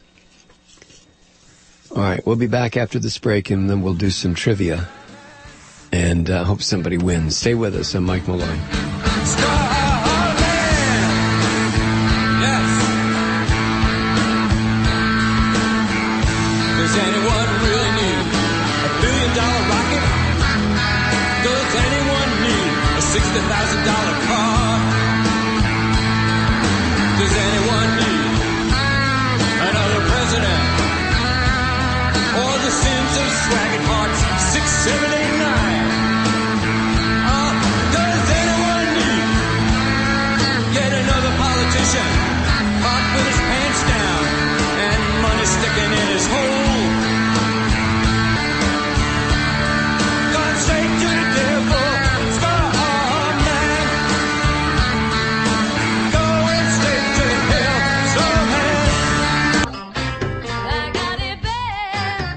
All right, we'll be back after this break, and then we'll do some trivia. And I hope somebody wins. Stay with us. I'm Mike Malloy. Does anyone really need a $1 billion rocket? Does anyone need a $60,000 car? Does anyone need another president? Or the sins of swagging hearts 6, 7, 8, 9? Does anyone need yet another politician caught with his pants down and money sticking in his hole? God save to the devil, Starman. Go and straight to hell, Starman. I got it bad.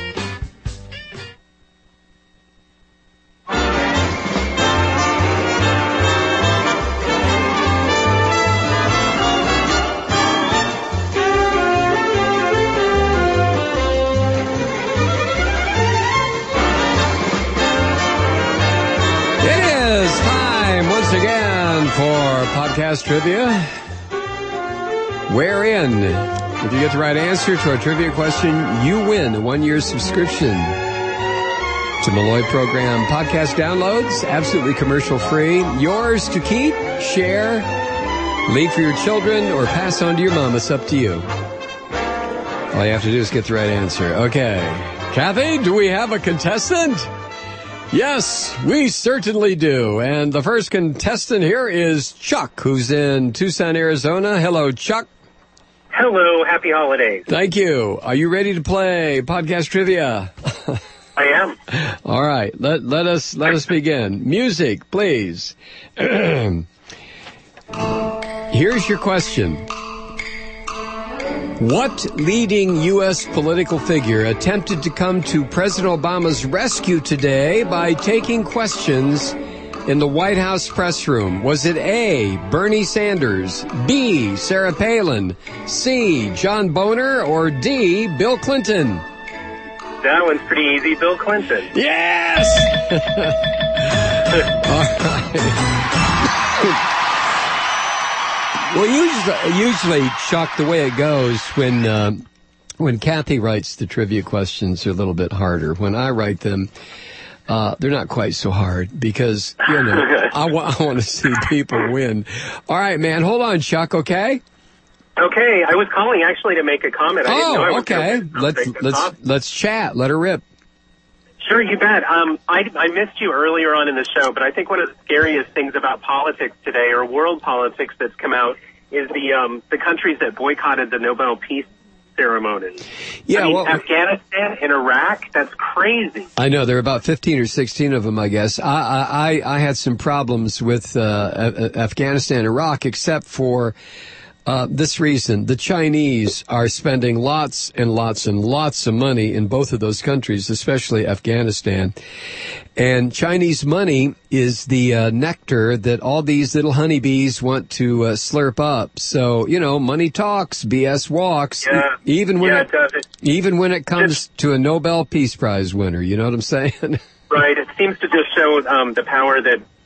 It is time once again for podcast trivia. Wherein, if you get the right answer to our trivia question, you win a 1-year subscription to Malloy Program podcast downloads, absolutely commercial free. Yours to keep, share, leave for your children, or pass on to your mom. It's up to you. All you have to do is get the right answer. Okay. Kathy, do we have a contestant? Yes, we certainly do. And the first contestant here is Chuck, who's in Tucson, Arizona. Hello, Chuck. Hello, happy holidays. Thank you. Are you ready to play podcast trivia? I am. All right, let us begin. Music, please. Here's your question. What leading U.S. political figure attempted to come to President Obama's rescue today by taking questions in the White House press room? Was it A, Bernie Sanders, B, Sarah Palin, C, John Boehner, or D, Bill Clinton? That one's pretty easy, Bill Clinton. Yes! All right. Well, usually, Chuck, the way it goes when Kathy writes the trivia questions, they're a little bit harder. When I write them, they're not quite so hard because, you know, I want to see people win. All right, man. Hold on, Chuck, okay? Okay. I was calling actually to make a comment. I didn't know I was okay. Let's chat. Let her rip. Sure, you bet. I missed you earlier on in the show, but I think one of the scariest things about politics today, or world politics that's come out, is the countries that boycotted the Nobel Peace ceremony. Yeah, I mean, Afghanistan and Iraq, that's crazy. I know, there are about 15 or 16 of them, I guess. I had some problems with Afghanistan and Iraq, except for this reason. The Chinese are spending lots and lots and lots of money in both of those countries, especially Afghanistan. And Chinese money is the nectar that all these little honeybees want to slurp up. So, you know, money talks, BS walks. Yeah. Even when it does. Even when it comes to a Nobel Peace Prize winner, you know what I'm saying? Right. It seems to just show the power that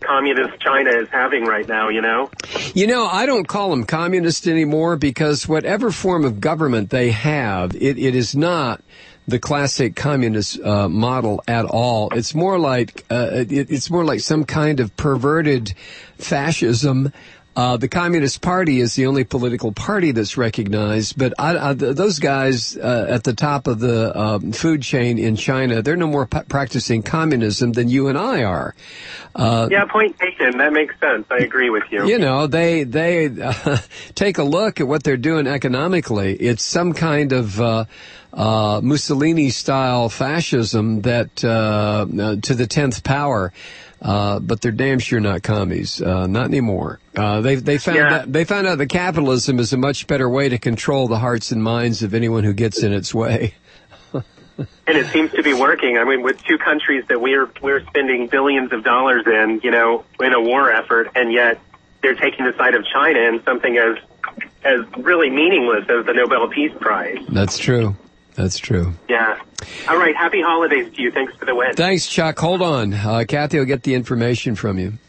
communist China is having right now, you know? You know, I don't call them communist anymore because whatever form of government they have, it is not the classic communist model at all. It's more like some kind of perverted fascism. The Communist Party is the only political party that's recognized, but those guys at the top of the food chain in China, they're no more practicing communism than you and I are. Yeah, point taken. That makes sense. I agree with you. You know, they take a look at what they're doing economically. It's some kind of Mussolini-style fascism that to the 10th power. But they're damn sure not commies, not anymore. They found out that capitalism is a much better way to control the hearts and minds of anyone who gets in its way. And it seems to be working. I mean, with two countries that we're spending billions of dollars in, you know, in a war effort, and yet they're taking the side of China in something as really meaningless as the Nobel Peace Prize. That's true. That's true. Yeah. All right. Happy holidays to you. Thanks for the win. Thanks, Chuck. Hold on. Kathy will get the information from you.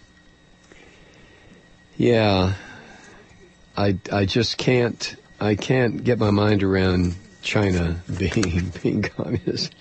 Yeah. I just can't get my mind around China being communist.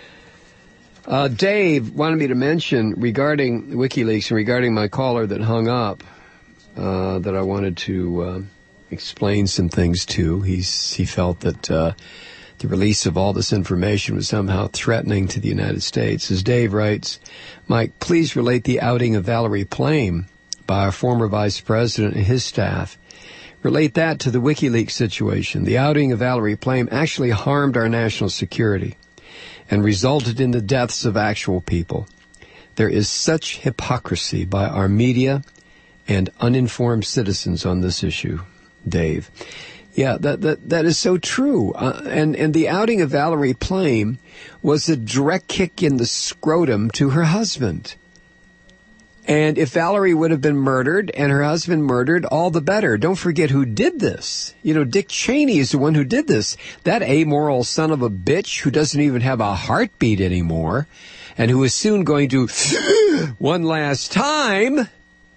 Dave wanted me to mention regarding WikiLeaks and regarding my caller that hung up that I wanted to explain some things to. He felt that the release of all this information was somehow threatening to the United States. As Dave writes, Mike, please relate the outing of Valerie Plame by our former vice president and his staff. Relate that to the WikiLeaks situation. The outing of Valerie Plame actually harmed our national security and resulted in the deaths of actual people. There is such hypocrisy by our media and uninformed citizens on this issue, Dave. Yeah, that is so true. And the outing of Valerie Plame was a direct kick in the scrotum to her husband. And if Valerie would have been murdered and her husband murdered, all the better. Don't forget who did this. You know, Dick Cheney is the one who did this. That amoral son of a bitch who doesn't even have a heartbeat anymore and who is soon going to, one last time,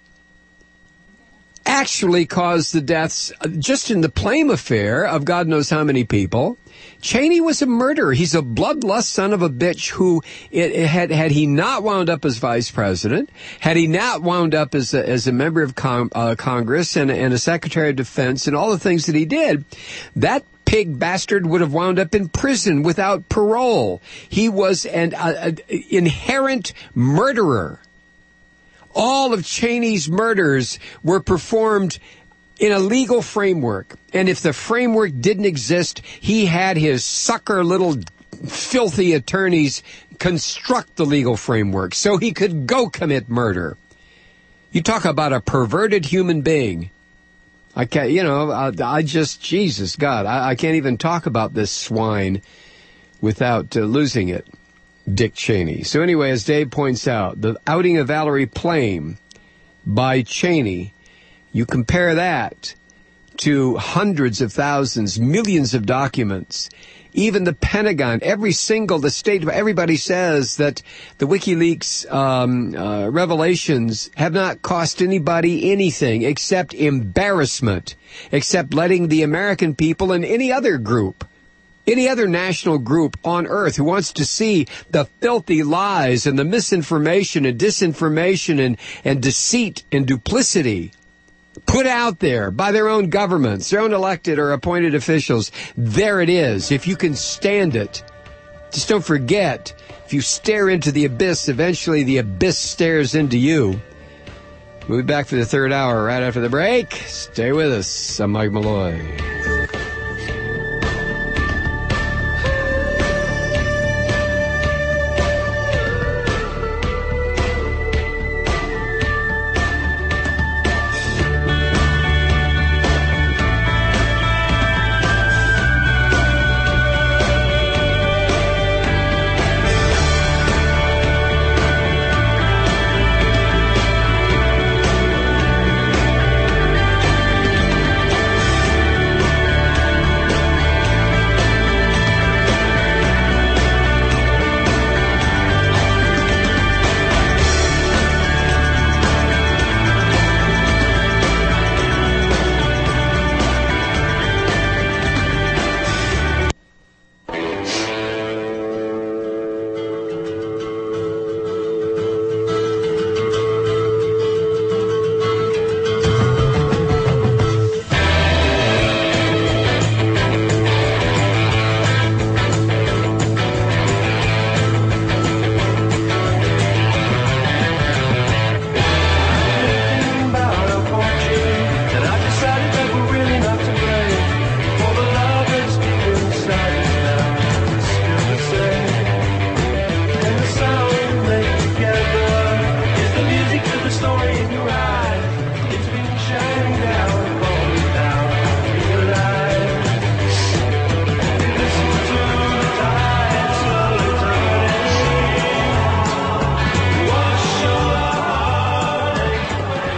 actually caused the deaths just in the Plame affair of God knows how many people. Cheney was a murderer. He's a bloodlust son of a bitch who, had he not wound up as vice president, had he not wound up as a member of Congress and a secretary of defense and all the things that he did, that pig bastard would have wound up in prison without parole. He was an inherent murderer. All of Cheney's murders were performed in a legal framework. And if the framework didn't exist, he had his sucker little filthy attorneys construct the legal framework so he could go commit murder. You talk about a perverted human being. I can't, Jesus, God, I can't even talk about this swine without losing it. Dick Cheney. So anyway, as Dave points out, the outing of Valerie Plame by Cheney, you compare that to hundreds of thousands, millions of documents. Even the Pentagon, the state, everybody says that the WikiLeaks revelations have not cost anybody anything except embarrassment, except letting the American people and any other group, any other national group on earth who wants to see the filthy lies and the misinformation and disinformation and deceit and duplicity put out there by their own governments, their own elected or appointed officials. There it is. If you can stand it, just don't forget, if you stare into the abyss, eventually the abyss stares into you. We'll be back for the third hour right after the break. Stay with us. I'm Mike Malloy.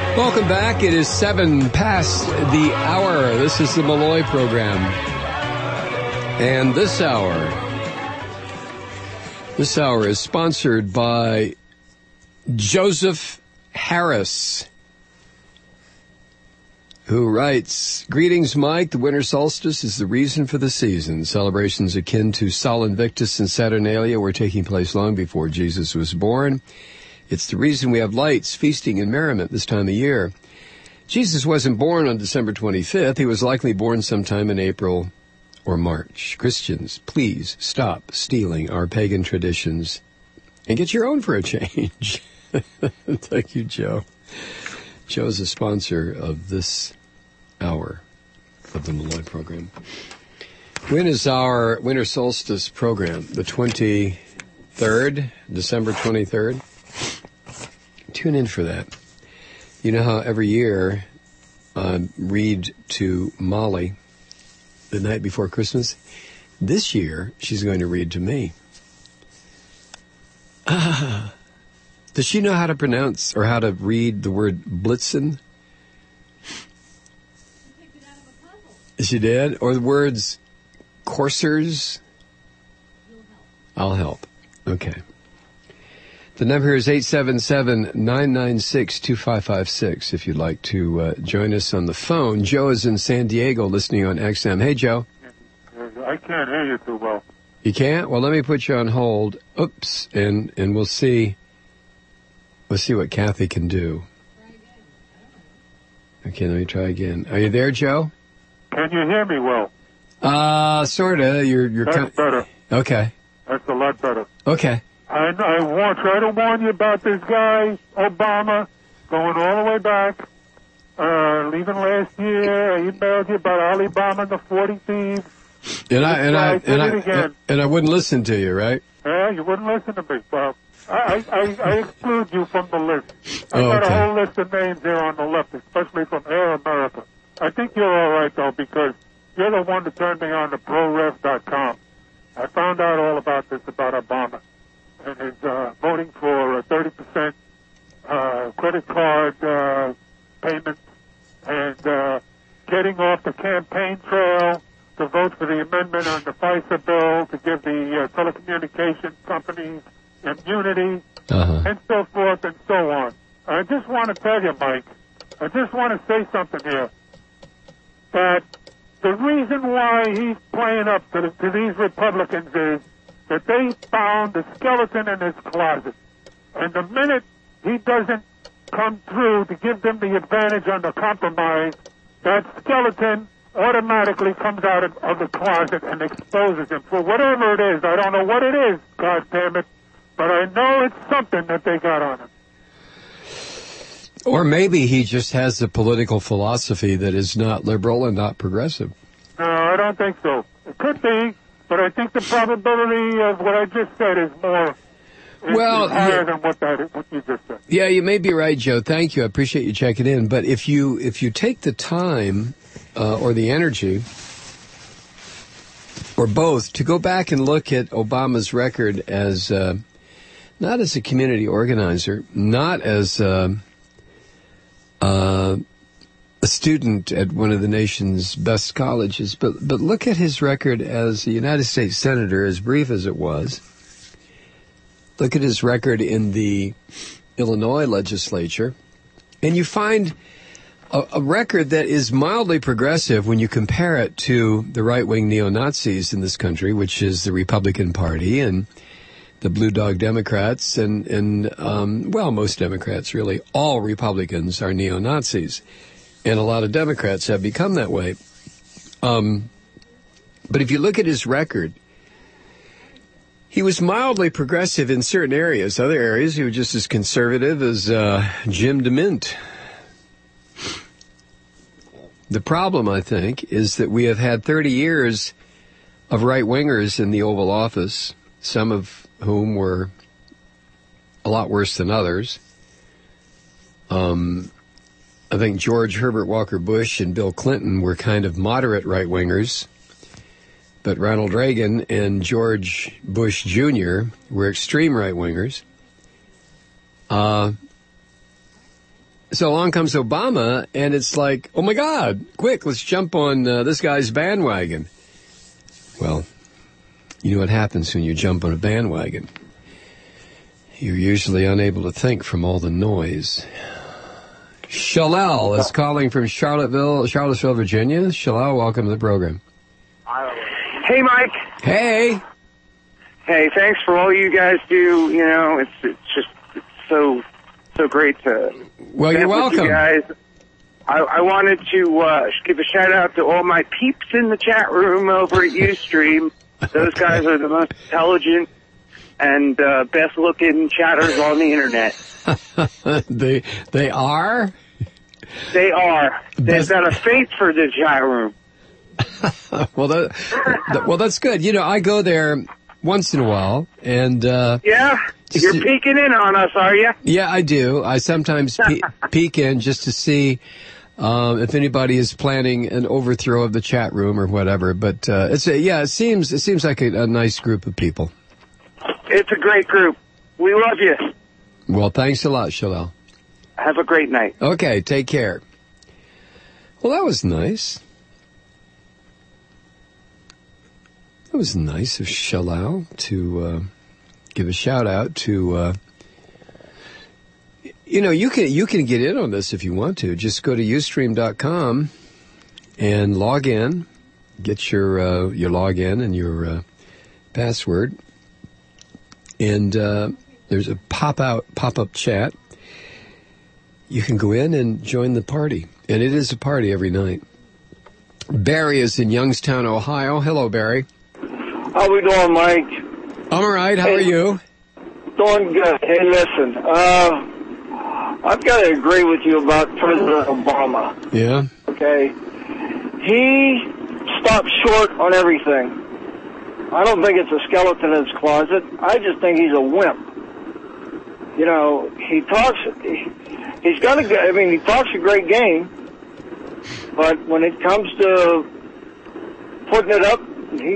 Welcome back. It is 7 past the hour. This is the Malloy program. And this hour is sponsored by Joseph Harris, who writes, "Greetings, Mike. The winter solstice is the reason for the season. Celebrations akin to Sol Invictus and Saturnalia were taking place long before Jesus was born. It's the reason we have lights, feasting, and merriment this time of year. Jesus wasn't born on December 25th. He was likely born sometime in April or March. Christians, please stop stealing our pagan traditions and get your own for a change." Thank you, Joe. Joe's a sponsor of this hour of the Malloy program. When is our winter solstice program? The 23rd, December 23rd? Tune in for that. You know how every year I read to Molly the night before Christmas? This year, she's going to read to me. Does she know how to pronounce or how to read the word Blitzen? She did? Or the words coursers? I'll help. Okay. The number here is 877-996-2556 if you'd like to join us on the phone. Joe is in San Diego listening on XM. Hey, Joe. I can't hear you too well. You can't? Well, let me put you on hold. Oops. And we'll see. We'll see what Kathy can do. Okay, let me try again. Are you there, Joe? Can you hear me well? Sorta. You're That's better. Okay. That's a lot better. Okay. I try to warn you about this guy, Obama, going all the way back, leaving last year. I emailed you about Alibaba and the 40 thieves. And I wouldn't listen to you, right? Yeah, you wouldn't listen to me. Well, I exclude you from the list. I got a whole list of names here on the left, especially from Air America. I think you're all right, though, because you're the one that turned me on to ProRev.com. I found out all about this, about Obama, and his voting for 30% credit card payments and getting off the campaign trail to vote for the amendment on the FISA bill to give the telecommunications companies immunity, and so forth and so on. I just want to tell you, Mike, I just want to say something here, that the reason why he's playing up to these Republicans is that they found the skeleton in his closet. And the minute he doesn't come through to give them the advantage on the compromise, that skeleton automatically comes out of the closet and exposes him for whatever it is. I don't know what it is, God damn it, but I know it's something that they got on him. Or maybe he just has a political philosophy that is not liberal and not progressive. No, I don't think so. It could be, but I think the probability of what I just said is more higher than what you just said. Yeah, you may be right, Joe. Thank you. I appreciate you checking in. But if you take the time or the energy, or both, to go back and look at Obama's record as not as a community organizer, not as a student at one of the nation's best colleges, but look at his record as a United States Senator, as brief as it was. Look at his record in the Illinois legislature, and you find a record that is mildly progressive when you compare it to the right-wing neo-Nazis in this country, which is the Republican Party and the Blue Dog Democrats, and most Democrats, really. All Republicans are neo-Nazis, and a lot of Democrats have become that way. But if you look at his record, he was mildly progressive in certain areas. Other areas, he was just as conservative as Jim DeMint. The problem, I think, is that we have had 30 years of right-wingers in the Oval Office, some of whom were a lot worse than others. I think George Herbert Walker Bush and Bill Clinton were kind of moderate right-wingers, but Ronald Reagan and George Bush Jr. were extreme right-wingers. So so along comes Obama, and it's like, oh my God, quick, let's jump on this guy's bandwagon. Well, you know what happens when you jump on a bandwagon. You're usually unable to think from all the noise. Shalal is calling from Charlottesville, Virginia. Shalal, welcome to the program. Hey, Mike. Hey. Hey, thanks for all you guys do. You know, it's so great to. Well, you're welcome. You guys. I wanted to give a shout out to all my peeps in the chat room over at Ustream. Those guys are the most intelligent and best looking chatters on the internet. They are? They are. They've got a face for the chat room. Well, that's good. You know, I go there once in a while, and yeah, you're peeking in on us, are you? Yeah, I do. I sometimes peek in just to see if anybody is planning an overthrow of the chat room or whatever. But it seems like a nice group of people. It's a great group. We love you. Well, thanks a lot, Shalal. Have a great night. Okay, take care. Well, that was nice. It was nice of Shalal to give a shout out to. You know, you can get in on this if you want to. Just go to Ustream.com and log in. Get your login and your password, and there's a pop-up chat. You can go in and join the party, and it is a party every night. Barry is in Youngstown, Ohio. Hello, Barry. How we doing, Mike? I'm all right. How are you? Doing good. Hey, listen, I've got to agree with you about President Obama. Yeah? Okay. He stopped short on everything. I don't think it's a skeleton in his closet. I just think he's a wimp. You know, he talks a great game, but when it comes to putting it up,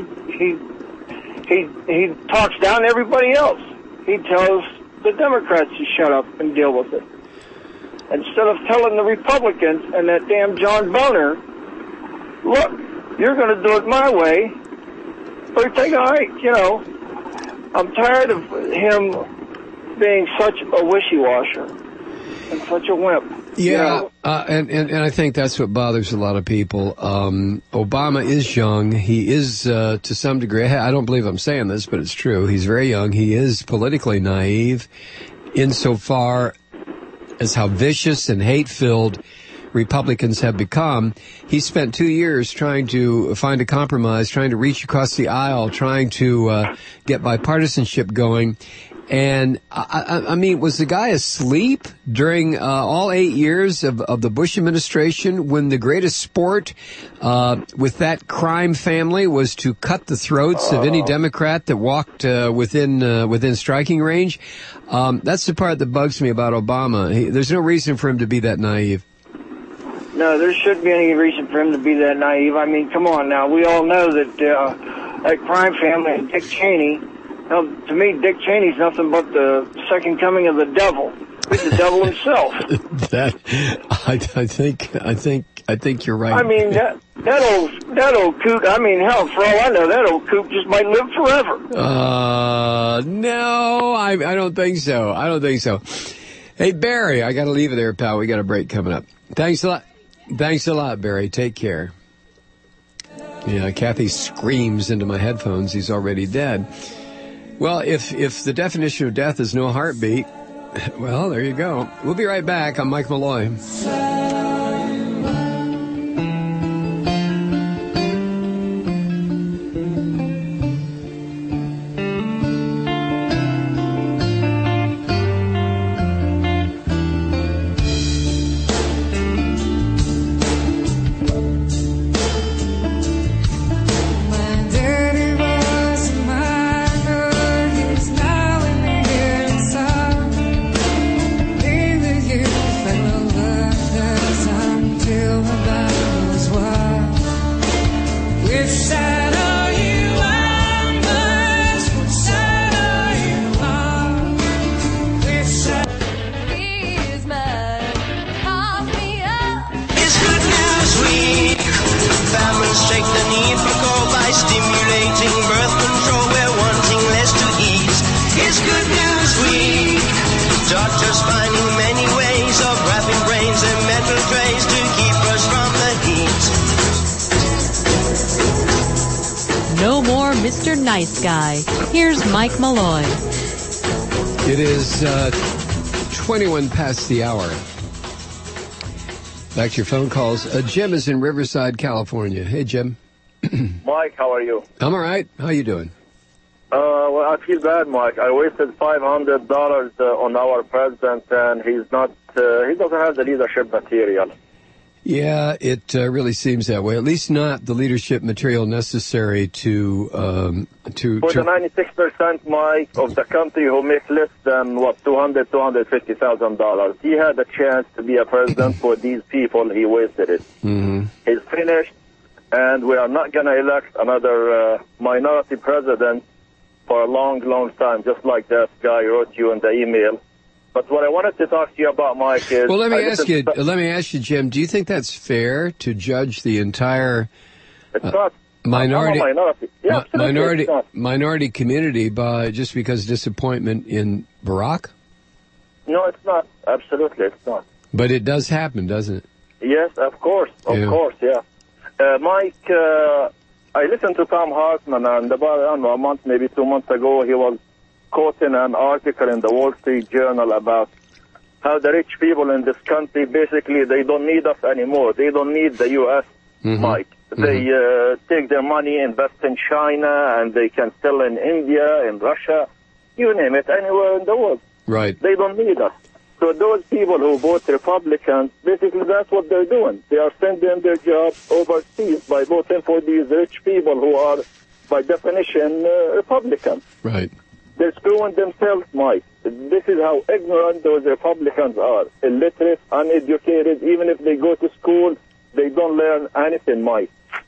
he talks down everybody else. He tells the Democrats to shut up and deal with it, instead of telling the Republicans and that damn John Boehner, look, you're going to do it my way. Or think, all right, you know, I'm tired of him being such a wishy-washer and such a wimp. Yeah, you know? and I think that's what bothers a lot of people. Obama is young. He is, to some degree, I don't believe I'm saying this, but it's true. He's very young. He is politically naive insofar as how vicious and hate-filled Republicans have become. He spent 2 years trying to find a compromise, trying to reach across the aisle, trying to get bipartisanship going. And, I mean, was the guy asleep during all 8 years of the Bush administration when the greatest sport with that crime family was to cut the throats of any Democrat that walked within striking range? That's the part that bugs me about Obama. There's no reason for him to be that naive. No, there shouldn't be any reason for him to be that naive. I mean, come on now. We all know that that crime family, Dick Cheney, to me, Dick Cheney's nothing but the second coming of the devil. He's the devil himself. I think you're right. I mean, that old kook, I mean, hell, for all I know, that old kook just might live forever. No, I don't think so. I don't think so. Hey, Barry, I got to leave it there, pal. We got a break coming up. Thanks a lot. Thanks a lot, Barry. Take care. Yeah, Kathy screams into my headphones. He's already dead. Well, if the definition of death is no heartbeat, well, there you go. We'll be right back. I'm Mike Malloy. Fell over the demonstrate the need for coal by stimulating birth control. We're wanting less to eat. It's Good News Week. Doctors finding many ways of wrapping brains in metal trays to keep us from the heat. No more Mr. Nice Guy. Here's Mike Malloy. It is 21 past the hour. Back to your phone calls. Jim is in Riverside, California. Hey, Jim. Mike, how are you? I'm all right. How you doing? Well, I feel bad, Mike. I wasted $500 on our president, and he doesn't have the leadership material. Yeah, it really seems that way. At least not the leadership material necessary to For the 96%, Mike, of the country who make less than $250,000, he had a chance to be a president. For these people, he wasted it. Mm-hmm. He's finished, and we are not going to elect another minority president for a long, long time, just like that guy wrote you in the email. But what I wanted to talk to you about, Mike, is... Well, let me ask you, Jim, do you think that's fair to judge the entire minority community by just because of disappointment in Barack? No, it's not. Absolutely, it's not. But it does happen, doesn't it? Yes, of course, yeah. Mike, I listened to Tom Hartman, and about, I don't know, a month, maybe 2 months ago, he was quoting an article in the Wall Street Journal about how the rich people in this country, basically, they don't need us anymore. They don't need the U.S., Mike. They take their money, invest in China, and they can sell in India, in Russia, you name it, anywhere in the world. Right. They don't need us. So those people who vote Republicans, basically that's what they're doing. They are sending their jobs overseas by voting for these rich people who are, by definition, Republicans. Right. They're screwing themselves, Mike. This is how ignorant those Republicans are. Illiterate, uneducated. Even if they go to school, they don't learn anything, Mike.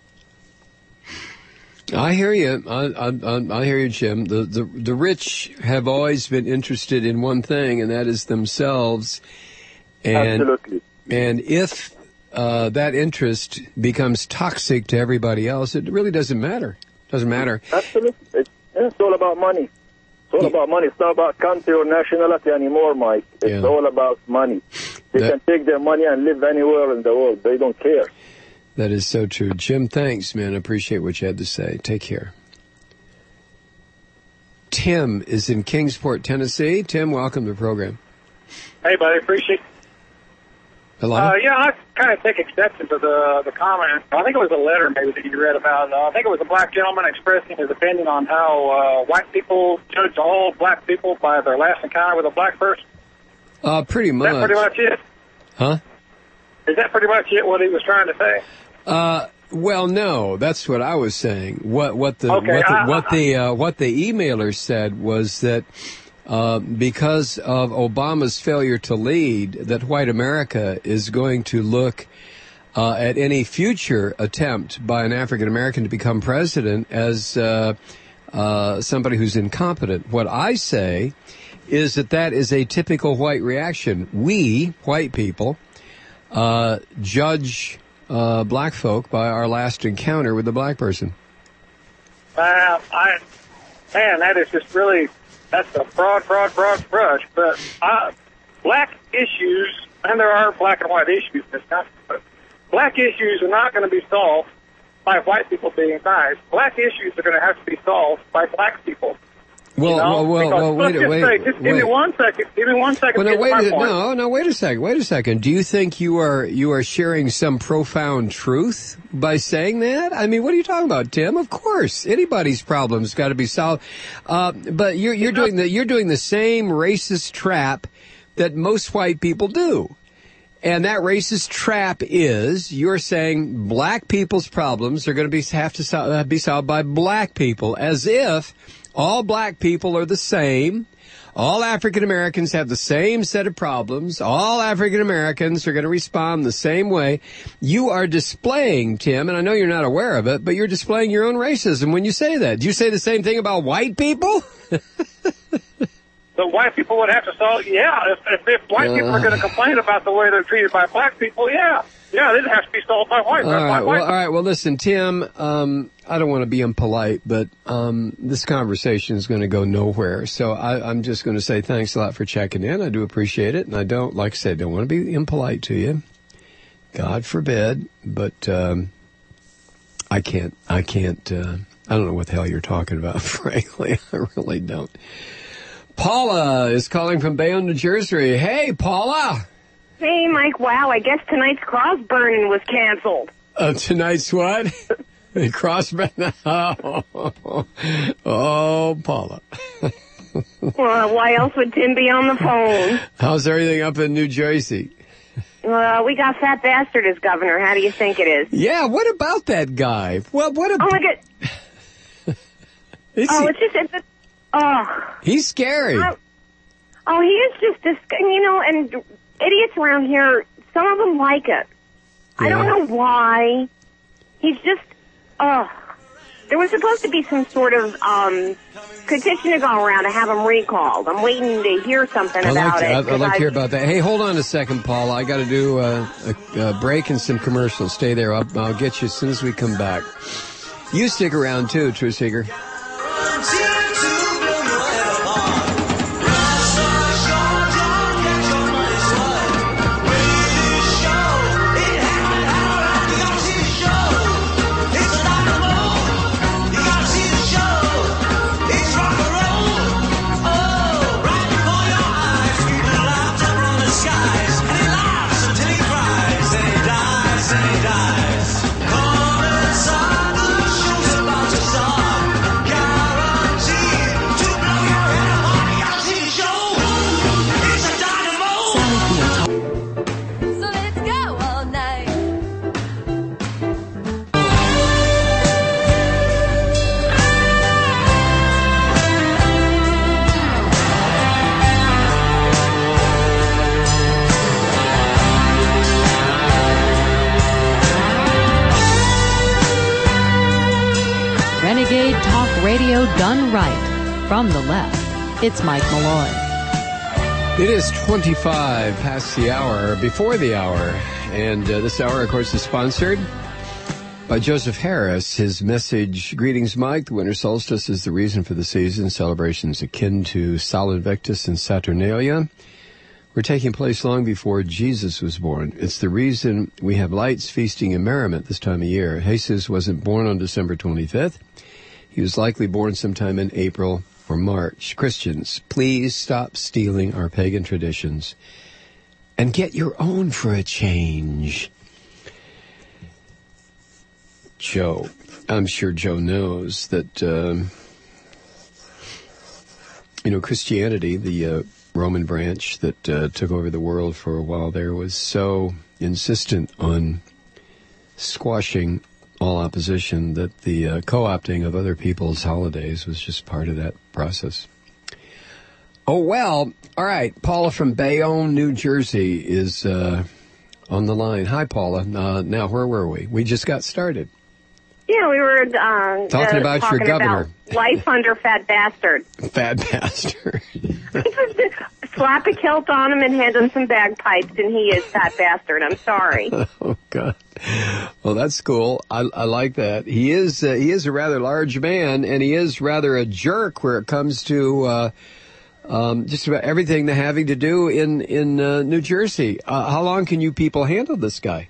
I hear you. I hear you, Jim. The rich have always been interested in one thing, and that is themselves. And, absolutely. And if that interest becomes toxic to everybody else, it really doesn't matter. Doesn't matter. Absolutely. It's all about money. It's all about money. It's not about country or nationality anymore, Mike. It's all about money. They can take their money and live anywhere in the world. They don't care. That is so true. Jim, thanks, man. I appreciate what you had to say. Take care. Tim is in Kingsport, Tennessee. Tim, welcome to the program. Hey, buddy. Appreciate it. Hello? Yeah, I kind of take exception to the comment. I think it was a letter maybe that you read about. I think it was a black gentleman expressing his opinion on how white people judge all black people by their last encounter with a black person. Pretty much. Is that pretty much it? Huh? Is that pretty much it, what he was trying to say? Well, no, that's what I was saying. What the emailer said was that because of Obama's failure to lead, that white America is going to look at any future attempt by an African American to become president as somebody who's incompetent. What I say is that is a typical white reaction. We, white people, judge black folk by our last encounter with a black person. Man, that is just really, that's a broad brush. But black issues, and there are black and white issues in this country, but black issues are not going to be solved by white people being nice. Black issues are going to have to be solved by black people. Well, wait Give me 1 second. Give me 1 second. Well, wait a second. Do you think you are sharing some profound truth by saying that? I mean, what are you talking about, Tim? Of course, anybody's problem's got to be solved. But you're doing the same racist trap that most white people do. And that racist trap is you're saying black people's problems are going to have to be solved by black people, as if all black people are the same. All African Americans have the same set of problems. All African Americans are going to respond the same way. You are displaying, Tim, and I know you're not aware of it, but you're displaying your own racism when you say that. Do you say the same thing about white people? So white people would have to solve, if white people are going to complain about the way they're treated by black people, yeah, Yeah, this has to be solved by white. All right. Well, listen, Tim. I don't want to be impolite, but this conversation is going to go nowhere. So I'm just going to say thanks a lot for checking in. I do appreciate it, and I don't, like I said, don't want to be impolite to you. God forbid, but I can't. I don't know what the hell you're talking about. Frankly, I really don't. Paula is calling from Bayonne, New Jersey. Hey, Paula. Hey, Mike. Wow, I guess tonight's cross burning was canceled. Tonight's what? Cross burning? Oh, Paula. Well, why else would Tim be on the phone? How's everything up in New Jersey? We got Fat Bastard as governor. How do you think it is? Yeah, what about that guy? Well, what about... Oh, my God. He's scary. He is just this, and idiots around here, some of them like it. I don't know why. He's just, there was supposed to be some sort of petition to go around to have him recalled. I'm waiting to hear something about it. I'd like to hear about that. Hey, hold on a second, Paula. I got to do a break and some commercials. Stay there. I'll get you as soon as we come back. You stick around, too, True Seeker. Renegade Talk Radio done right. From the left, it's Mike Malloy. It is 25 past the hour, before the hour. And this hour, of course, is sponsored by Joseph Harris. His message, greetings, Mike. The winter solstice is the reason for the season. Celebrations akin to Sol Invictus and Saturnalia were taking place long before Jesus was born. It's the reason we have lights, feasting, and merriment this time of year. Jesus wasn't born on December 25th. He was likely born sometime in April or March. Christians, please stop stealing our pagan traditions and get your own for a change. Joe, I'm sure Joe knows that, Christianity, the Roman branch that took over the world for a while there, was so insistent on squashing all opposition that the co-opting of other people's holidays was just part of that process. Oh, well, all right. Paula from Bayonne, New Jersey is on the line. Hi, Paula. Now, where were we? We just got started. Yeah, we were talking about your governor. About life under Fat Bastard. Fat Bastard. Slap a kilt on him and hand him some bagpipes, and he is Fat Bastard. I'm sorry. Oh, God. Well, that's cool. I like that. He is a rather large man, and he is rather a jerk where it comes to just about everything having to do in New Jersey. How long can you people handle this guy?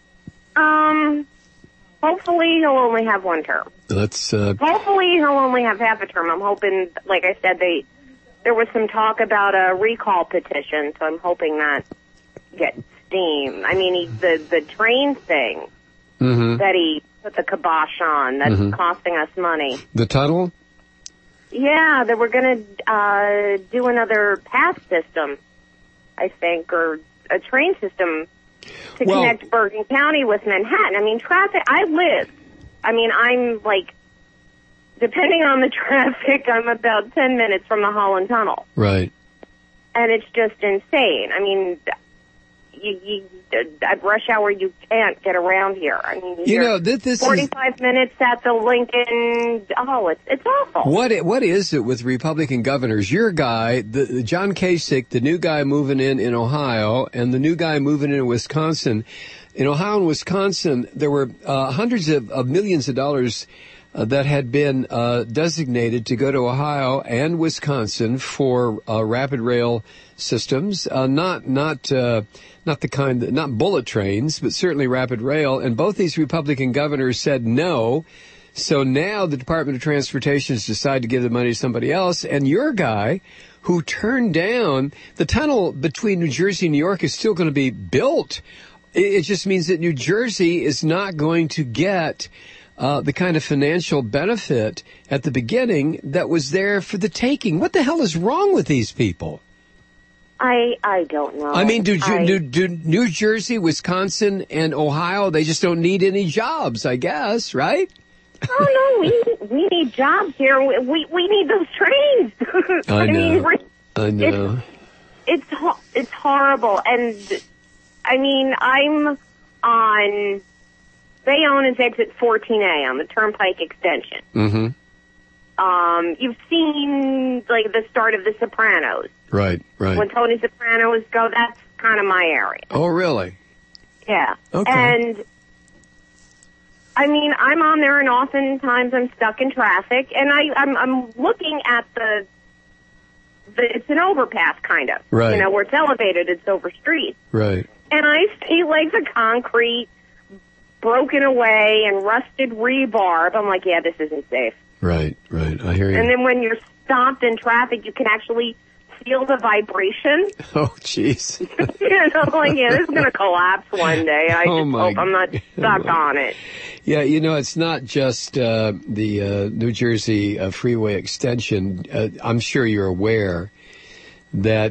Hopefully he'll only have one term. Hopefully he'll only have half a term. I'm hoping, like I said, there was some talk about a recall petition, so I'm hoping that gets steam. I mean, the train thing that he put the kibosh on, that's costing us money. The tunnel? Yeah, they were going to do another path system, I think, or a train system to connect Bergen County with Manhattan. I mean, traffic, I'm like, depending on the traffic, I'm about 10 minutes from the Holland Tunnel. Right. And it's just insane. I mean, at rush hour, you can't get around here. I mean, You know, this 45 minutes at the Lincoln. Oh, it's awful. What is it with Republican governors? Your guy, the John Kasich, the new guy moving in Ohio, and the new guy moving in Wisconsin. In Ohio and Wisconsin, there were hundreds of millions of dollars that had been designated to go to Ohio and Wisconsin for rapid rail systems, not the kind, not bullet trains, but certainly rapid rail. And both these Republican governors said no. So now the Department of Transportation has decided to give the money to somebody else. And your guy, who turned down the tunnel between New Jersey and New York, is still going to be built. It just means that New Jersey is not going to get the kind of financial benefit at the beginning that was there for the taking. What the hell is wrong with these people? I don't know. I mean, do New Jersey, Wisconsin, and Ohio, they just don't need any jobs, I guess, right? Oh, no, we need jobs here. We need those trains. I know. I know. It's horrible. And, I mean, I'm on Bayonne's exit 14A on the Turnpike extension. Mm-hmm. You've seen, like, the start of The Sopranos. Right. When Tony Sopranos go, that's kind of my area. Oh, really? Yeah. Okay. And, I mean, I'm on there, and oftentimes I'm stuck in traffic, and I'm looking at the it's an overpass, kind of. Right. You know, where it's elevated, it's over streets. Right. And I see, like, the concrete broken away and rusted rebar. I'm like, yeah, this isn't safe. Right. I hear you. And then when you're stopped in traffic, you can actually feel the vibration. Oh, jeez. You know, like, yeah, this is going to collapse one day. I Oh, just my hope I'm not stuck on it. Yeah, you know, it's not just the New Jersey freeway extension. I'm sure you're aware that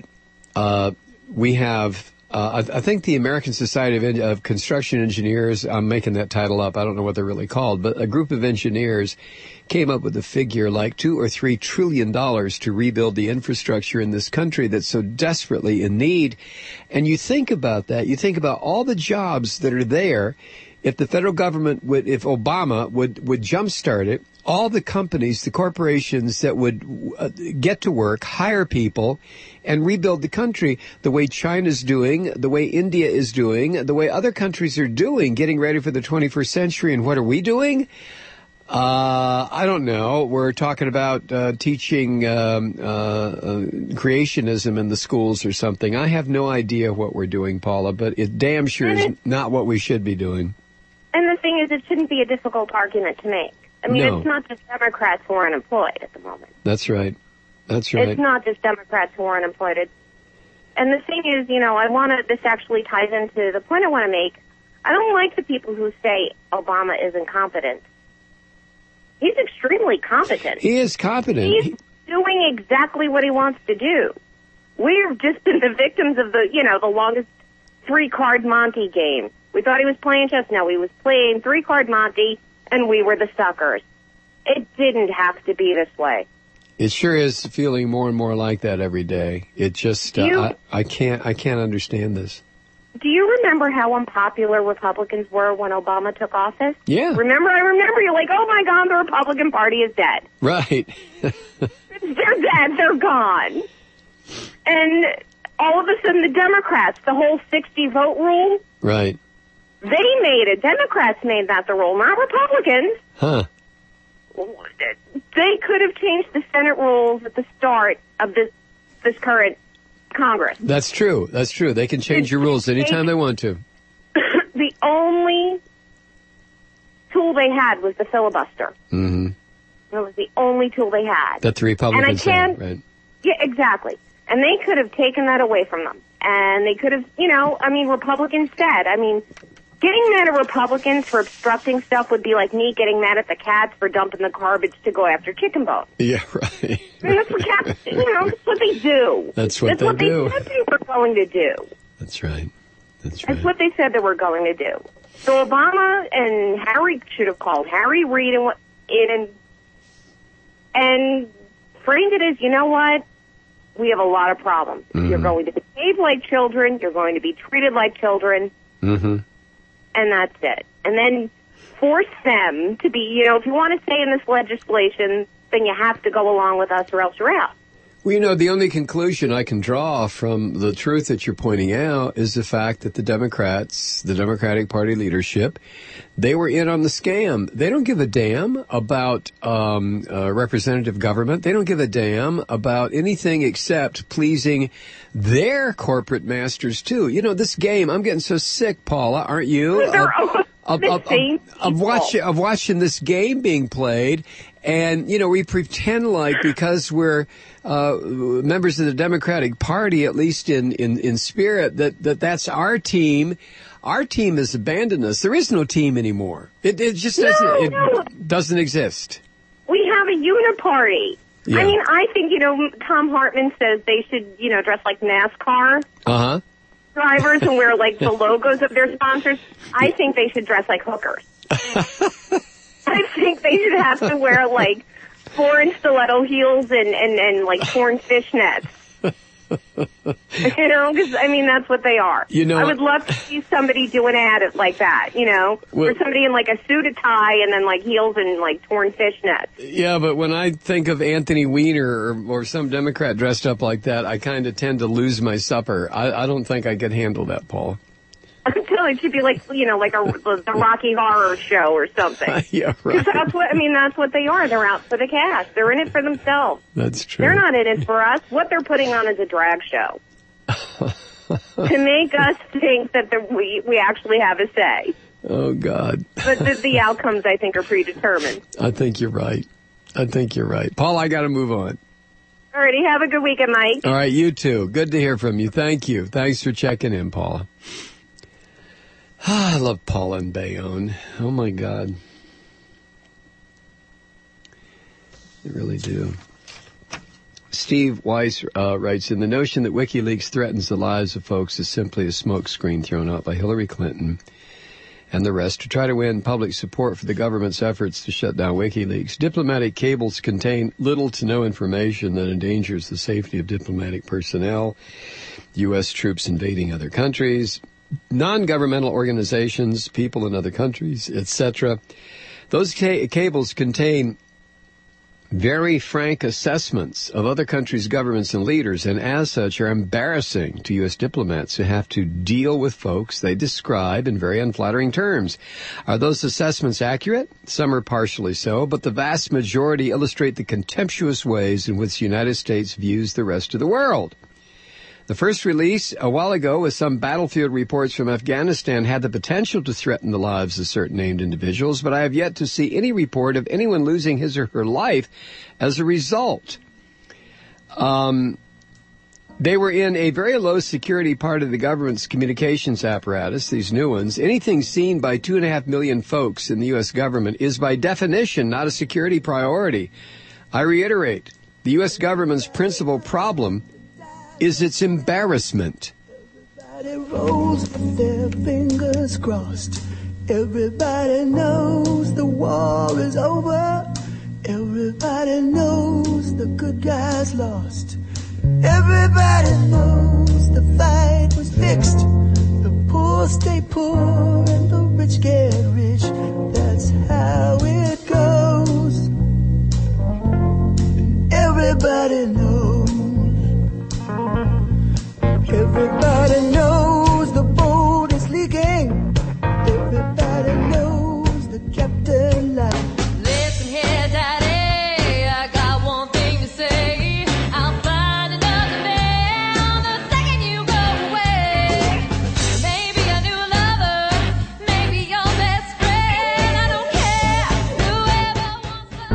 we have, I think the American Society of Construction Engineers, I'm making that title up, I don't know what they're really called, but a group of engineers came up with a figure like $2 or $3 trillion to rebuild the infrastructure in this country that's so desperately in need. And you think about that, you think about all the jobs that are there. If the federal government if Obama would jumpstart it, all the companies, the corporations that would get to work, hire people, and rebuild the country the way China's doing, the way India is doing, the way other countries are doing, getting ready for the 21st century. And what are we doing? I don't know. We're talking about teaching creationism in the schools or something. I have no idea what we're doing, Paula, but it damn sure is not what we should be doing. And the thing is, it shouldn't be a difficult argument to make. I mean, No. It's not just Democrats who are unemployed at the moment. That's right. That's right. It's not just Democrats who are unemployed. And the thing is, you know, this actually ties into the point I want to make. I don't like the people who say Obama is incompetent. He's extremely competent. He is competent. He's doing exactly what he wants to do. We've just been the victims of the longest 3-card Monte game. We thought he was playing chess. No, he was playing 3-card Monte, and we were the suckers. It didn't have to be this way. It sure is feeling more and more like that every day. It just, I can't understand this. Do you remember how unpopular Republicans were when Obama took office? Yeah. I remember. You're like, oh my God, the Republican Party is dead. Right. They're dead. They're gone. And all of a sudden, the Democrats, the whole 60-vote rule. Right. They made it. Democrats made that the rule, not Republicans. Huh. They could have changed the Senate rules at the start of this current Congress. That's true. They can change your rules anytime they want to. The only tool they had was the filibuster. Mm-hmm. It was the only tool they had. That the Republicans had, right? Yeah, exactly. And they could have taken that away from them. And they could have, Republicans said, getting mad at Republicans for obstructing stuff would be like me getting mad at the cats for dumping the garbage to go after chicken bones. Yeah, right. That's what cats, that's what they do. That's what they do. That's what they said they were going to do. That's right. That's what they said they were going to do. So Obama and Harry should have called Harry Reid and framed it as, you know what? we have a lot of problems. You're going to behave like children. You're going to be treated like children. Mm-hmm. And that's it. And then force them to be, you know, if you want to stay in this legislation, then you have to go along with us or else you're out. Well, you know, the only conclusion I can draw from the truth that you're pointing out is the fact that the Democrats, the Democratic Party leadership, they were in on the scam. They don't give a damn about representative government. They don't give a damn about anything except pleasing their corporate masters, too. You know, this game, I'm getting so sick, Paula, aren't you? Of watching this game being played. And, you know, we pretend like because we're members of the Democratic Party, at least in spirit, that's our team. Our team has abandoned us. There is no team anymore. It just doesn't exist. We have a uniparty. Yeah. I mean, I think, you know, Tom Hartman says they should, you know, dress like NASCAR drivers and wear, like, the logos of their sponsors. I think they should dress like hookers. I think they should have to wear, like, foreign stiletto heels and like, torn fishnets. You know, because, I mean, that's what they are. You know, I would love to see somebody do an ad like that, you know, or somebody in, like, a suit and tie and then, like, heels and, like, torn fishnets. Yeah, but when I think of Anthony Weiner or some Democrat dressed up like that, I kind of tend to lose my supper. I don't think I could handle that, Paul. It should be like, you know, like the Rocky Horror Show or something. Yeah, right. That's what they are. They're out for the cash. They're in it for themselves. That's true. They're not in it for us. What they're putting on is a drag show. To make us think that we actually have a say. Oh, God. But the outcomes, I think, are predetermined. I think you're right. Paul, I got to move on. All righty. Have a good weekend, Mike. All right, you too. Good to hear from you. Thank you. Thanks for checking in, Paula. I love Paula and Bayonne. Oh, my God. I really do. Steve Weiss writes, in the notion that WikiLeaks threatens the lives of folks is simply a smokescreen thrown out by Hillary Clinton and the rest to try to win public support for the government's efforts to shut down WikiLeaks. Diplomatic cables contain little to no information that endangers the safety of diplomatic personnel, U.S. troops invading other countries, non-governmental organizations, people in other countries, etc. Those cables contain very frank assessments of other countries' governments and leaders, and as such are embarrassing to U.S. diplomats who have to deal with folks they describe in very unflattering terms. Are those assessments accurate? Some are partially so, but the vast majority illustrate the contemptuous ways in which the United States views the rest of the world. The first release a while ago with some battlefield reports from Afghanistan had the potential to threaten the lives of certain named individuals, but I have yet to see any report of anyone losing his or her life as a result. They were in a very low security part of the government's communications apparatus, these new ones. Anything seen by 2.5 million folks in the U.S. government is by definition not a security priority. I reiterate, the U.S. government's principal problem is its embarrassment. Everybody rolls with their fingers crossed. Everybody knows the war is over. Everybody knows the good guys lost. Everybody knows the fight was fixed. The poor stay poor and the rich get rich. That's how it goes. And everybody knows. Everybody knows the boat is leaking. Everybody knows the captain lied. Listen here, Daddy, I got one thing to say. I'll find another man the second you go away. Maybe a new lover, maybe your best friend. I don't care, whoever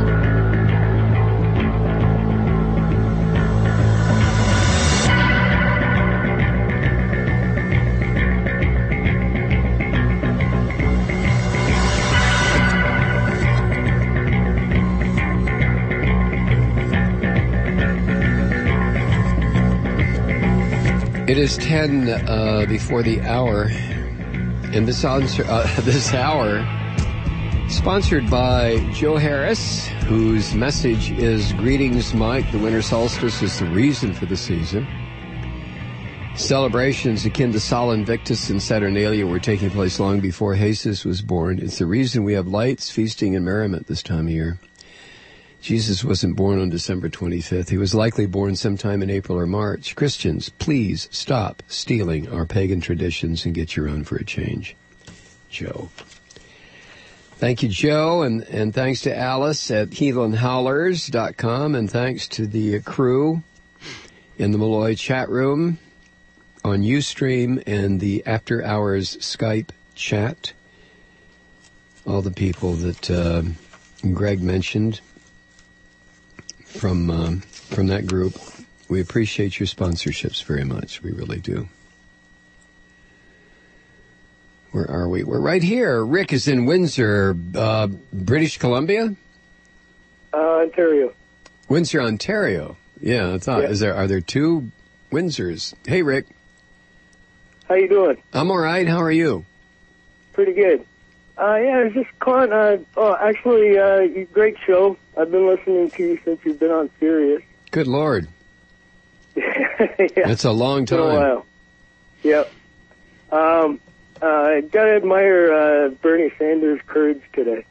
It is 10 before the hour, and this hour Sponsored by Joe Harris, whose message is, "Greetings, Mike. The winter solstice is the reason for the season. Celebrations akin to Sol Invictus and Saturnalia were taking place long before Jesus was born. It's the reason we have lights, feasting, and merriment this time of year. Jesus wasn't born on December 25th. He was likely born sometime in April or March. Christians, please stop stealing our pagan traditions and get your own for a change." Joe. Thank you, Joe, and thanks to Alice at healandhollers.com, and thanks to the crew in the Malloy chat room on Ustream and the After Hours Skype chat. All the people that Greg mentioned from that group. We appreciate your sponsorships very much. We really do. Where are we? We're right here. Rick is in Windsor, British Columbia? Ontario. Windsor, Ontario. Yeah, I thought. Yeah. Are there two Windsors? Hey, Rick. How you doing? I'm all right. How are you? Pretty good. I was just calling. Great show. I've been listening to you since you've been on Sirius. Good Lord. Yeah. That's a long time. Been a while. Yep. I gotta admire Bernie Sanders' courage today.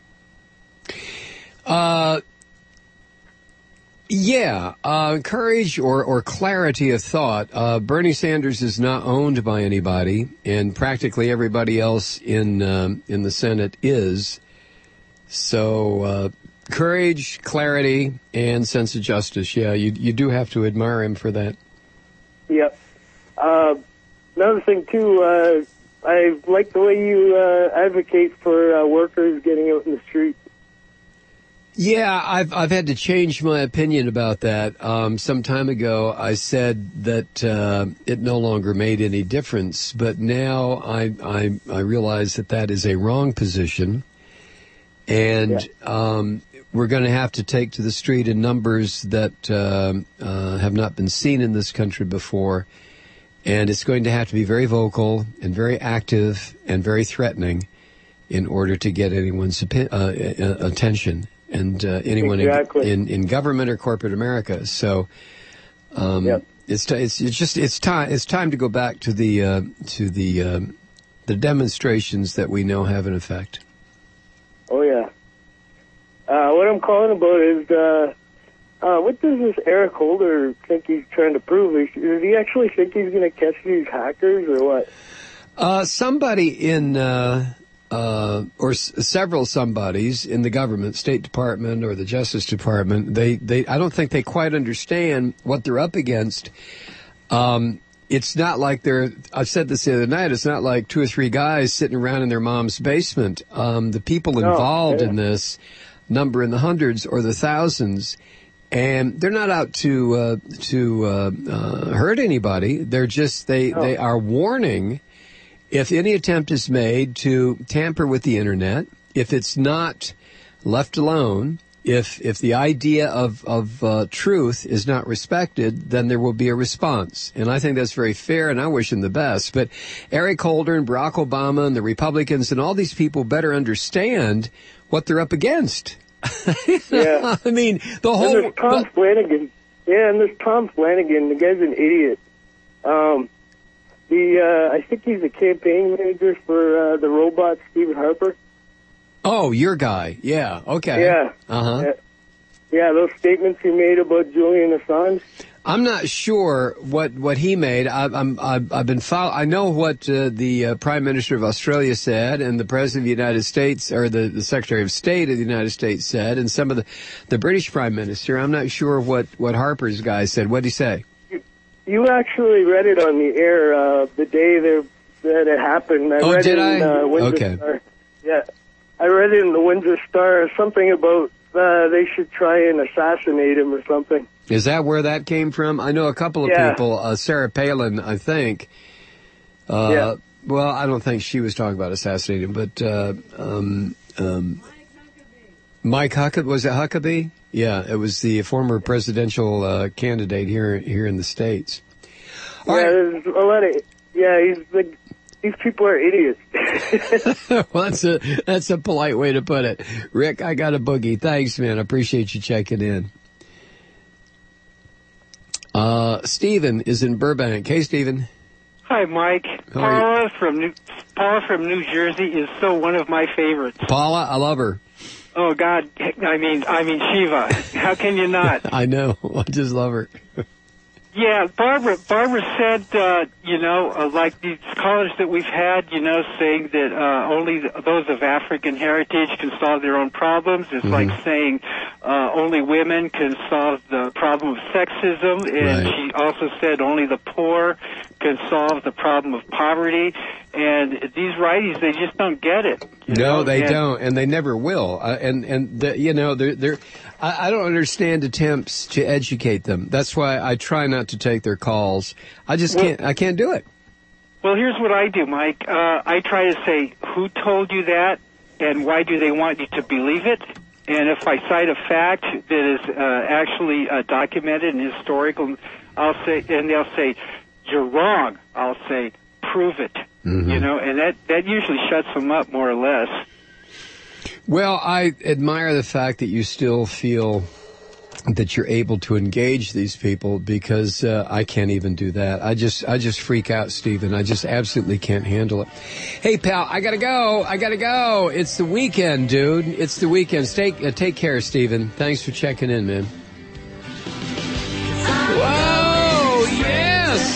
Courage or clarity of thought. Bernie Sanders is not owned by anybody, and practically everybody else in the Senate is. So, courage, clarity, and sense of justice. Yeah, you do have to admire him for that. Yep. Another thing too. I like the way you advocate for workers getting out in the street. Yeah, I've had to change my opinion about that. Some time ago, I said that it no longer made any difference, but now I realize that is a wrong position, and we're going to have to take to the street in numbers that have not been seen in this country before. And it's going to have to be very vocal and very active and very threatening in order to get anyone's attention and anyone in government or corporate America. So it's time to go back to the demonstrations that we know have an effect. Oh yeah. What I'm calling about is. What does this Eric Holder think he's trying to prove? Does he actually think he's going to catch these hackers or what? Somebody or several somebodies in the government, State Department or the Justice Department, I don't think they quite understand what they're up against. It's not like I said this the other night, it's not like two or three guys sitting around in their mom's basement. The people involved in this number in the hundreds or the thousands. And they're not out to hurt anybody. They're just they are warning if any attempt is made to tamper with the internet, if it's not left alone, if the idea of truth is not respected, then there will be a response. And I think that's very fair, and I wish him the best. But Eric Holder and Barack Obama and the Republicans and all these people better understand what they're up against. Yeah. I mean, the whole... And there's Tom Flanagan. Yeah, and there's Tom Flanagan. The guy's an idiot. I think he's a campaign manager for the robot Stephen Harper. Oh, your guy. Yeah, okay. Yeah. Uh-huh. Yeah, those statements he made about Julian Assange. I'm not sure what he made. I've been I know what the Prime Minister of Australia said, and the President of the United States, or the Secretary of State of the United States said, and some of the British Prime Minister. I'm not sure what Harper's guy said. What did he say? You actually read it on the air the day that it happened. Windsor Okay. Star. Yeah, I read it in the Windsor Star. Something about they should try and assassinate him or something. Is that where that came from? I know a couple of people, Sarah Palin, I think. Well, I don't think she was talking about assassinating, but Mike Huckabee, was it Huckabee? Yeah, it was the former presidential candidate here in the States. There's a lot of, he's These people are idiots. Well, that's a polite way to put it. Rick, I got a boogie. Thanks, man. I appreciate you checking in. Stephen is in Burbank. Hey, Stephen. Hi, Mike. Paula from New Jersey is so one of my favorites. Paula, I love her. Oh God, I mean Shiva. How can you not? I know. I just love her. Yeah, Barbara said, like these callers that we've had, saying that only those of African heritage can solve their own problems. It's like saying only women can solve the problem of sexism. And she also said only the poor can solve the problem of poverty. And these righties, they just don't get it. No, they don't, and they never will. I don't understand attempts to educate them. That's why I try not to take their calls. I can't do it. Well, here's what I do, Mike. I try to say, who told you that, and why do they want you to believe it? And if I cite a fact that is actually documented and historical, I'll say, and they'll say, you're wrong. I'll say, prove it. And that usually shuts them up more or less. Well, I admire the fact that you still feel that you're able to engage these people, because I can't even do that. I just freak out, Stephen. I just absolutely can't handle it. Hey, pal, I gotta go. It's the weekend, dude. It's the weekend. Take care, Stephen. Thanks for checking in, man. Whoa, yes!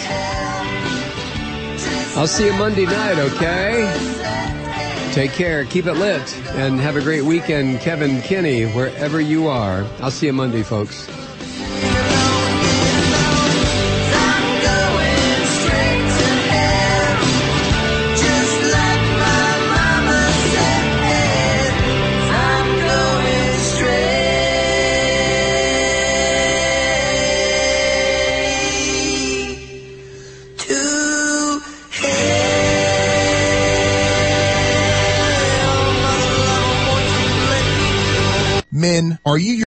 I'll see you Monday night, okay? Take care, keep it lit, and have a great weekend, Kevin Kinney, wherever you are. I'll see you Monday, folks. Men, are you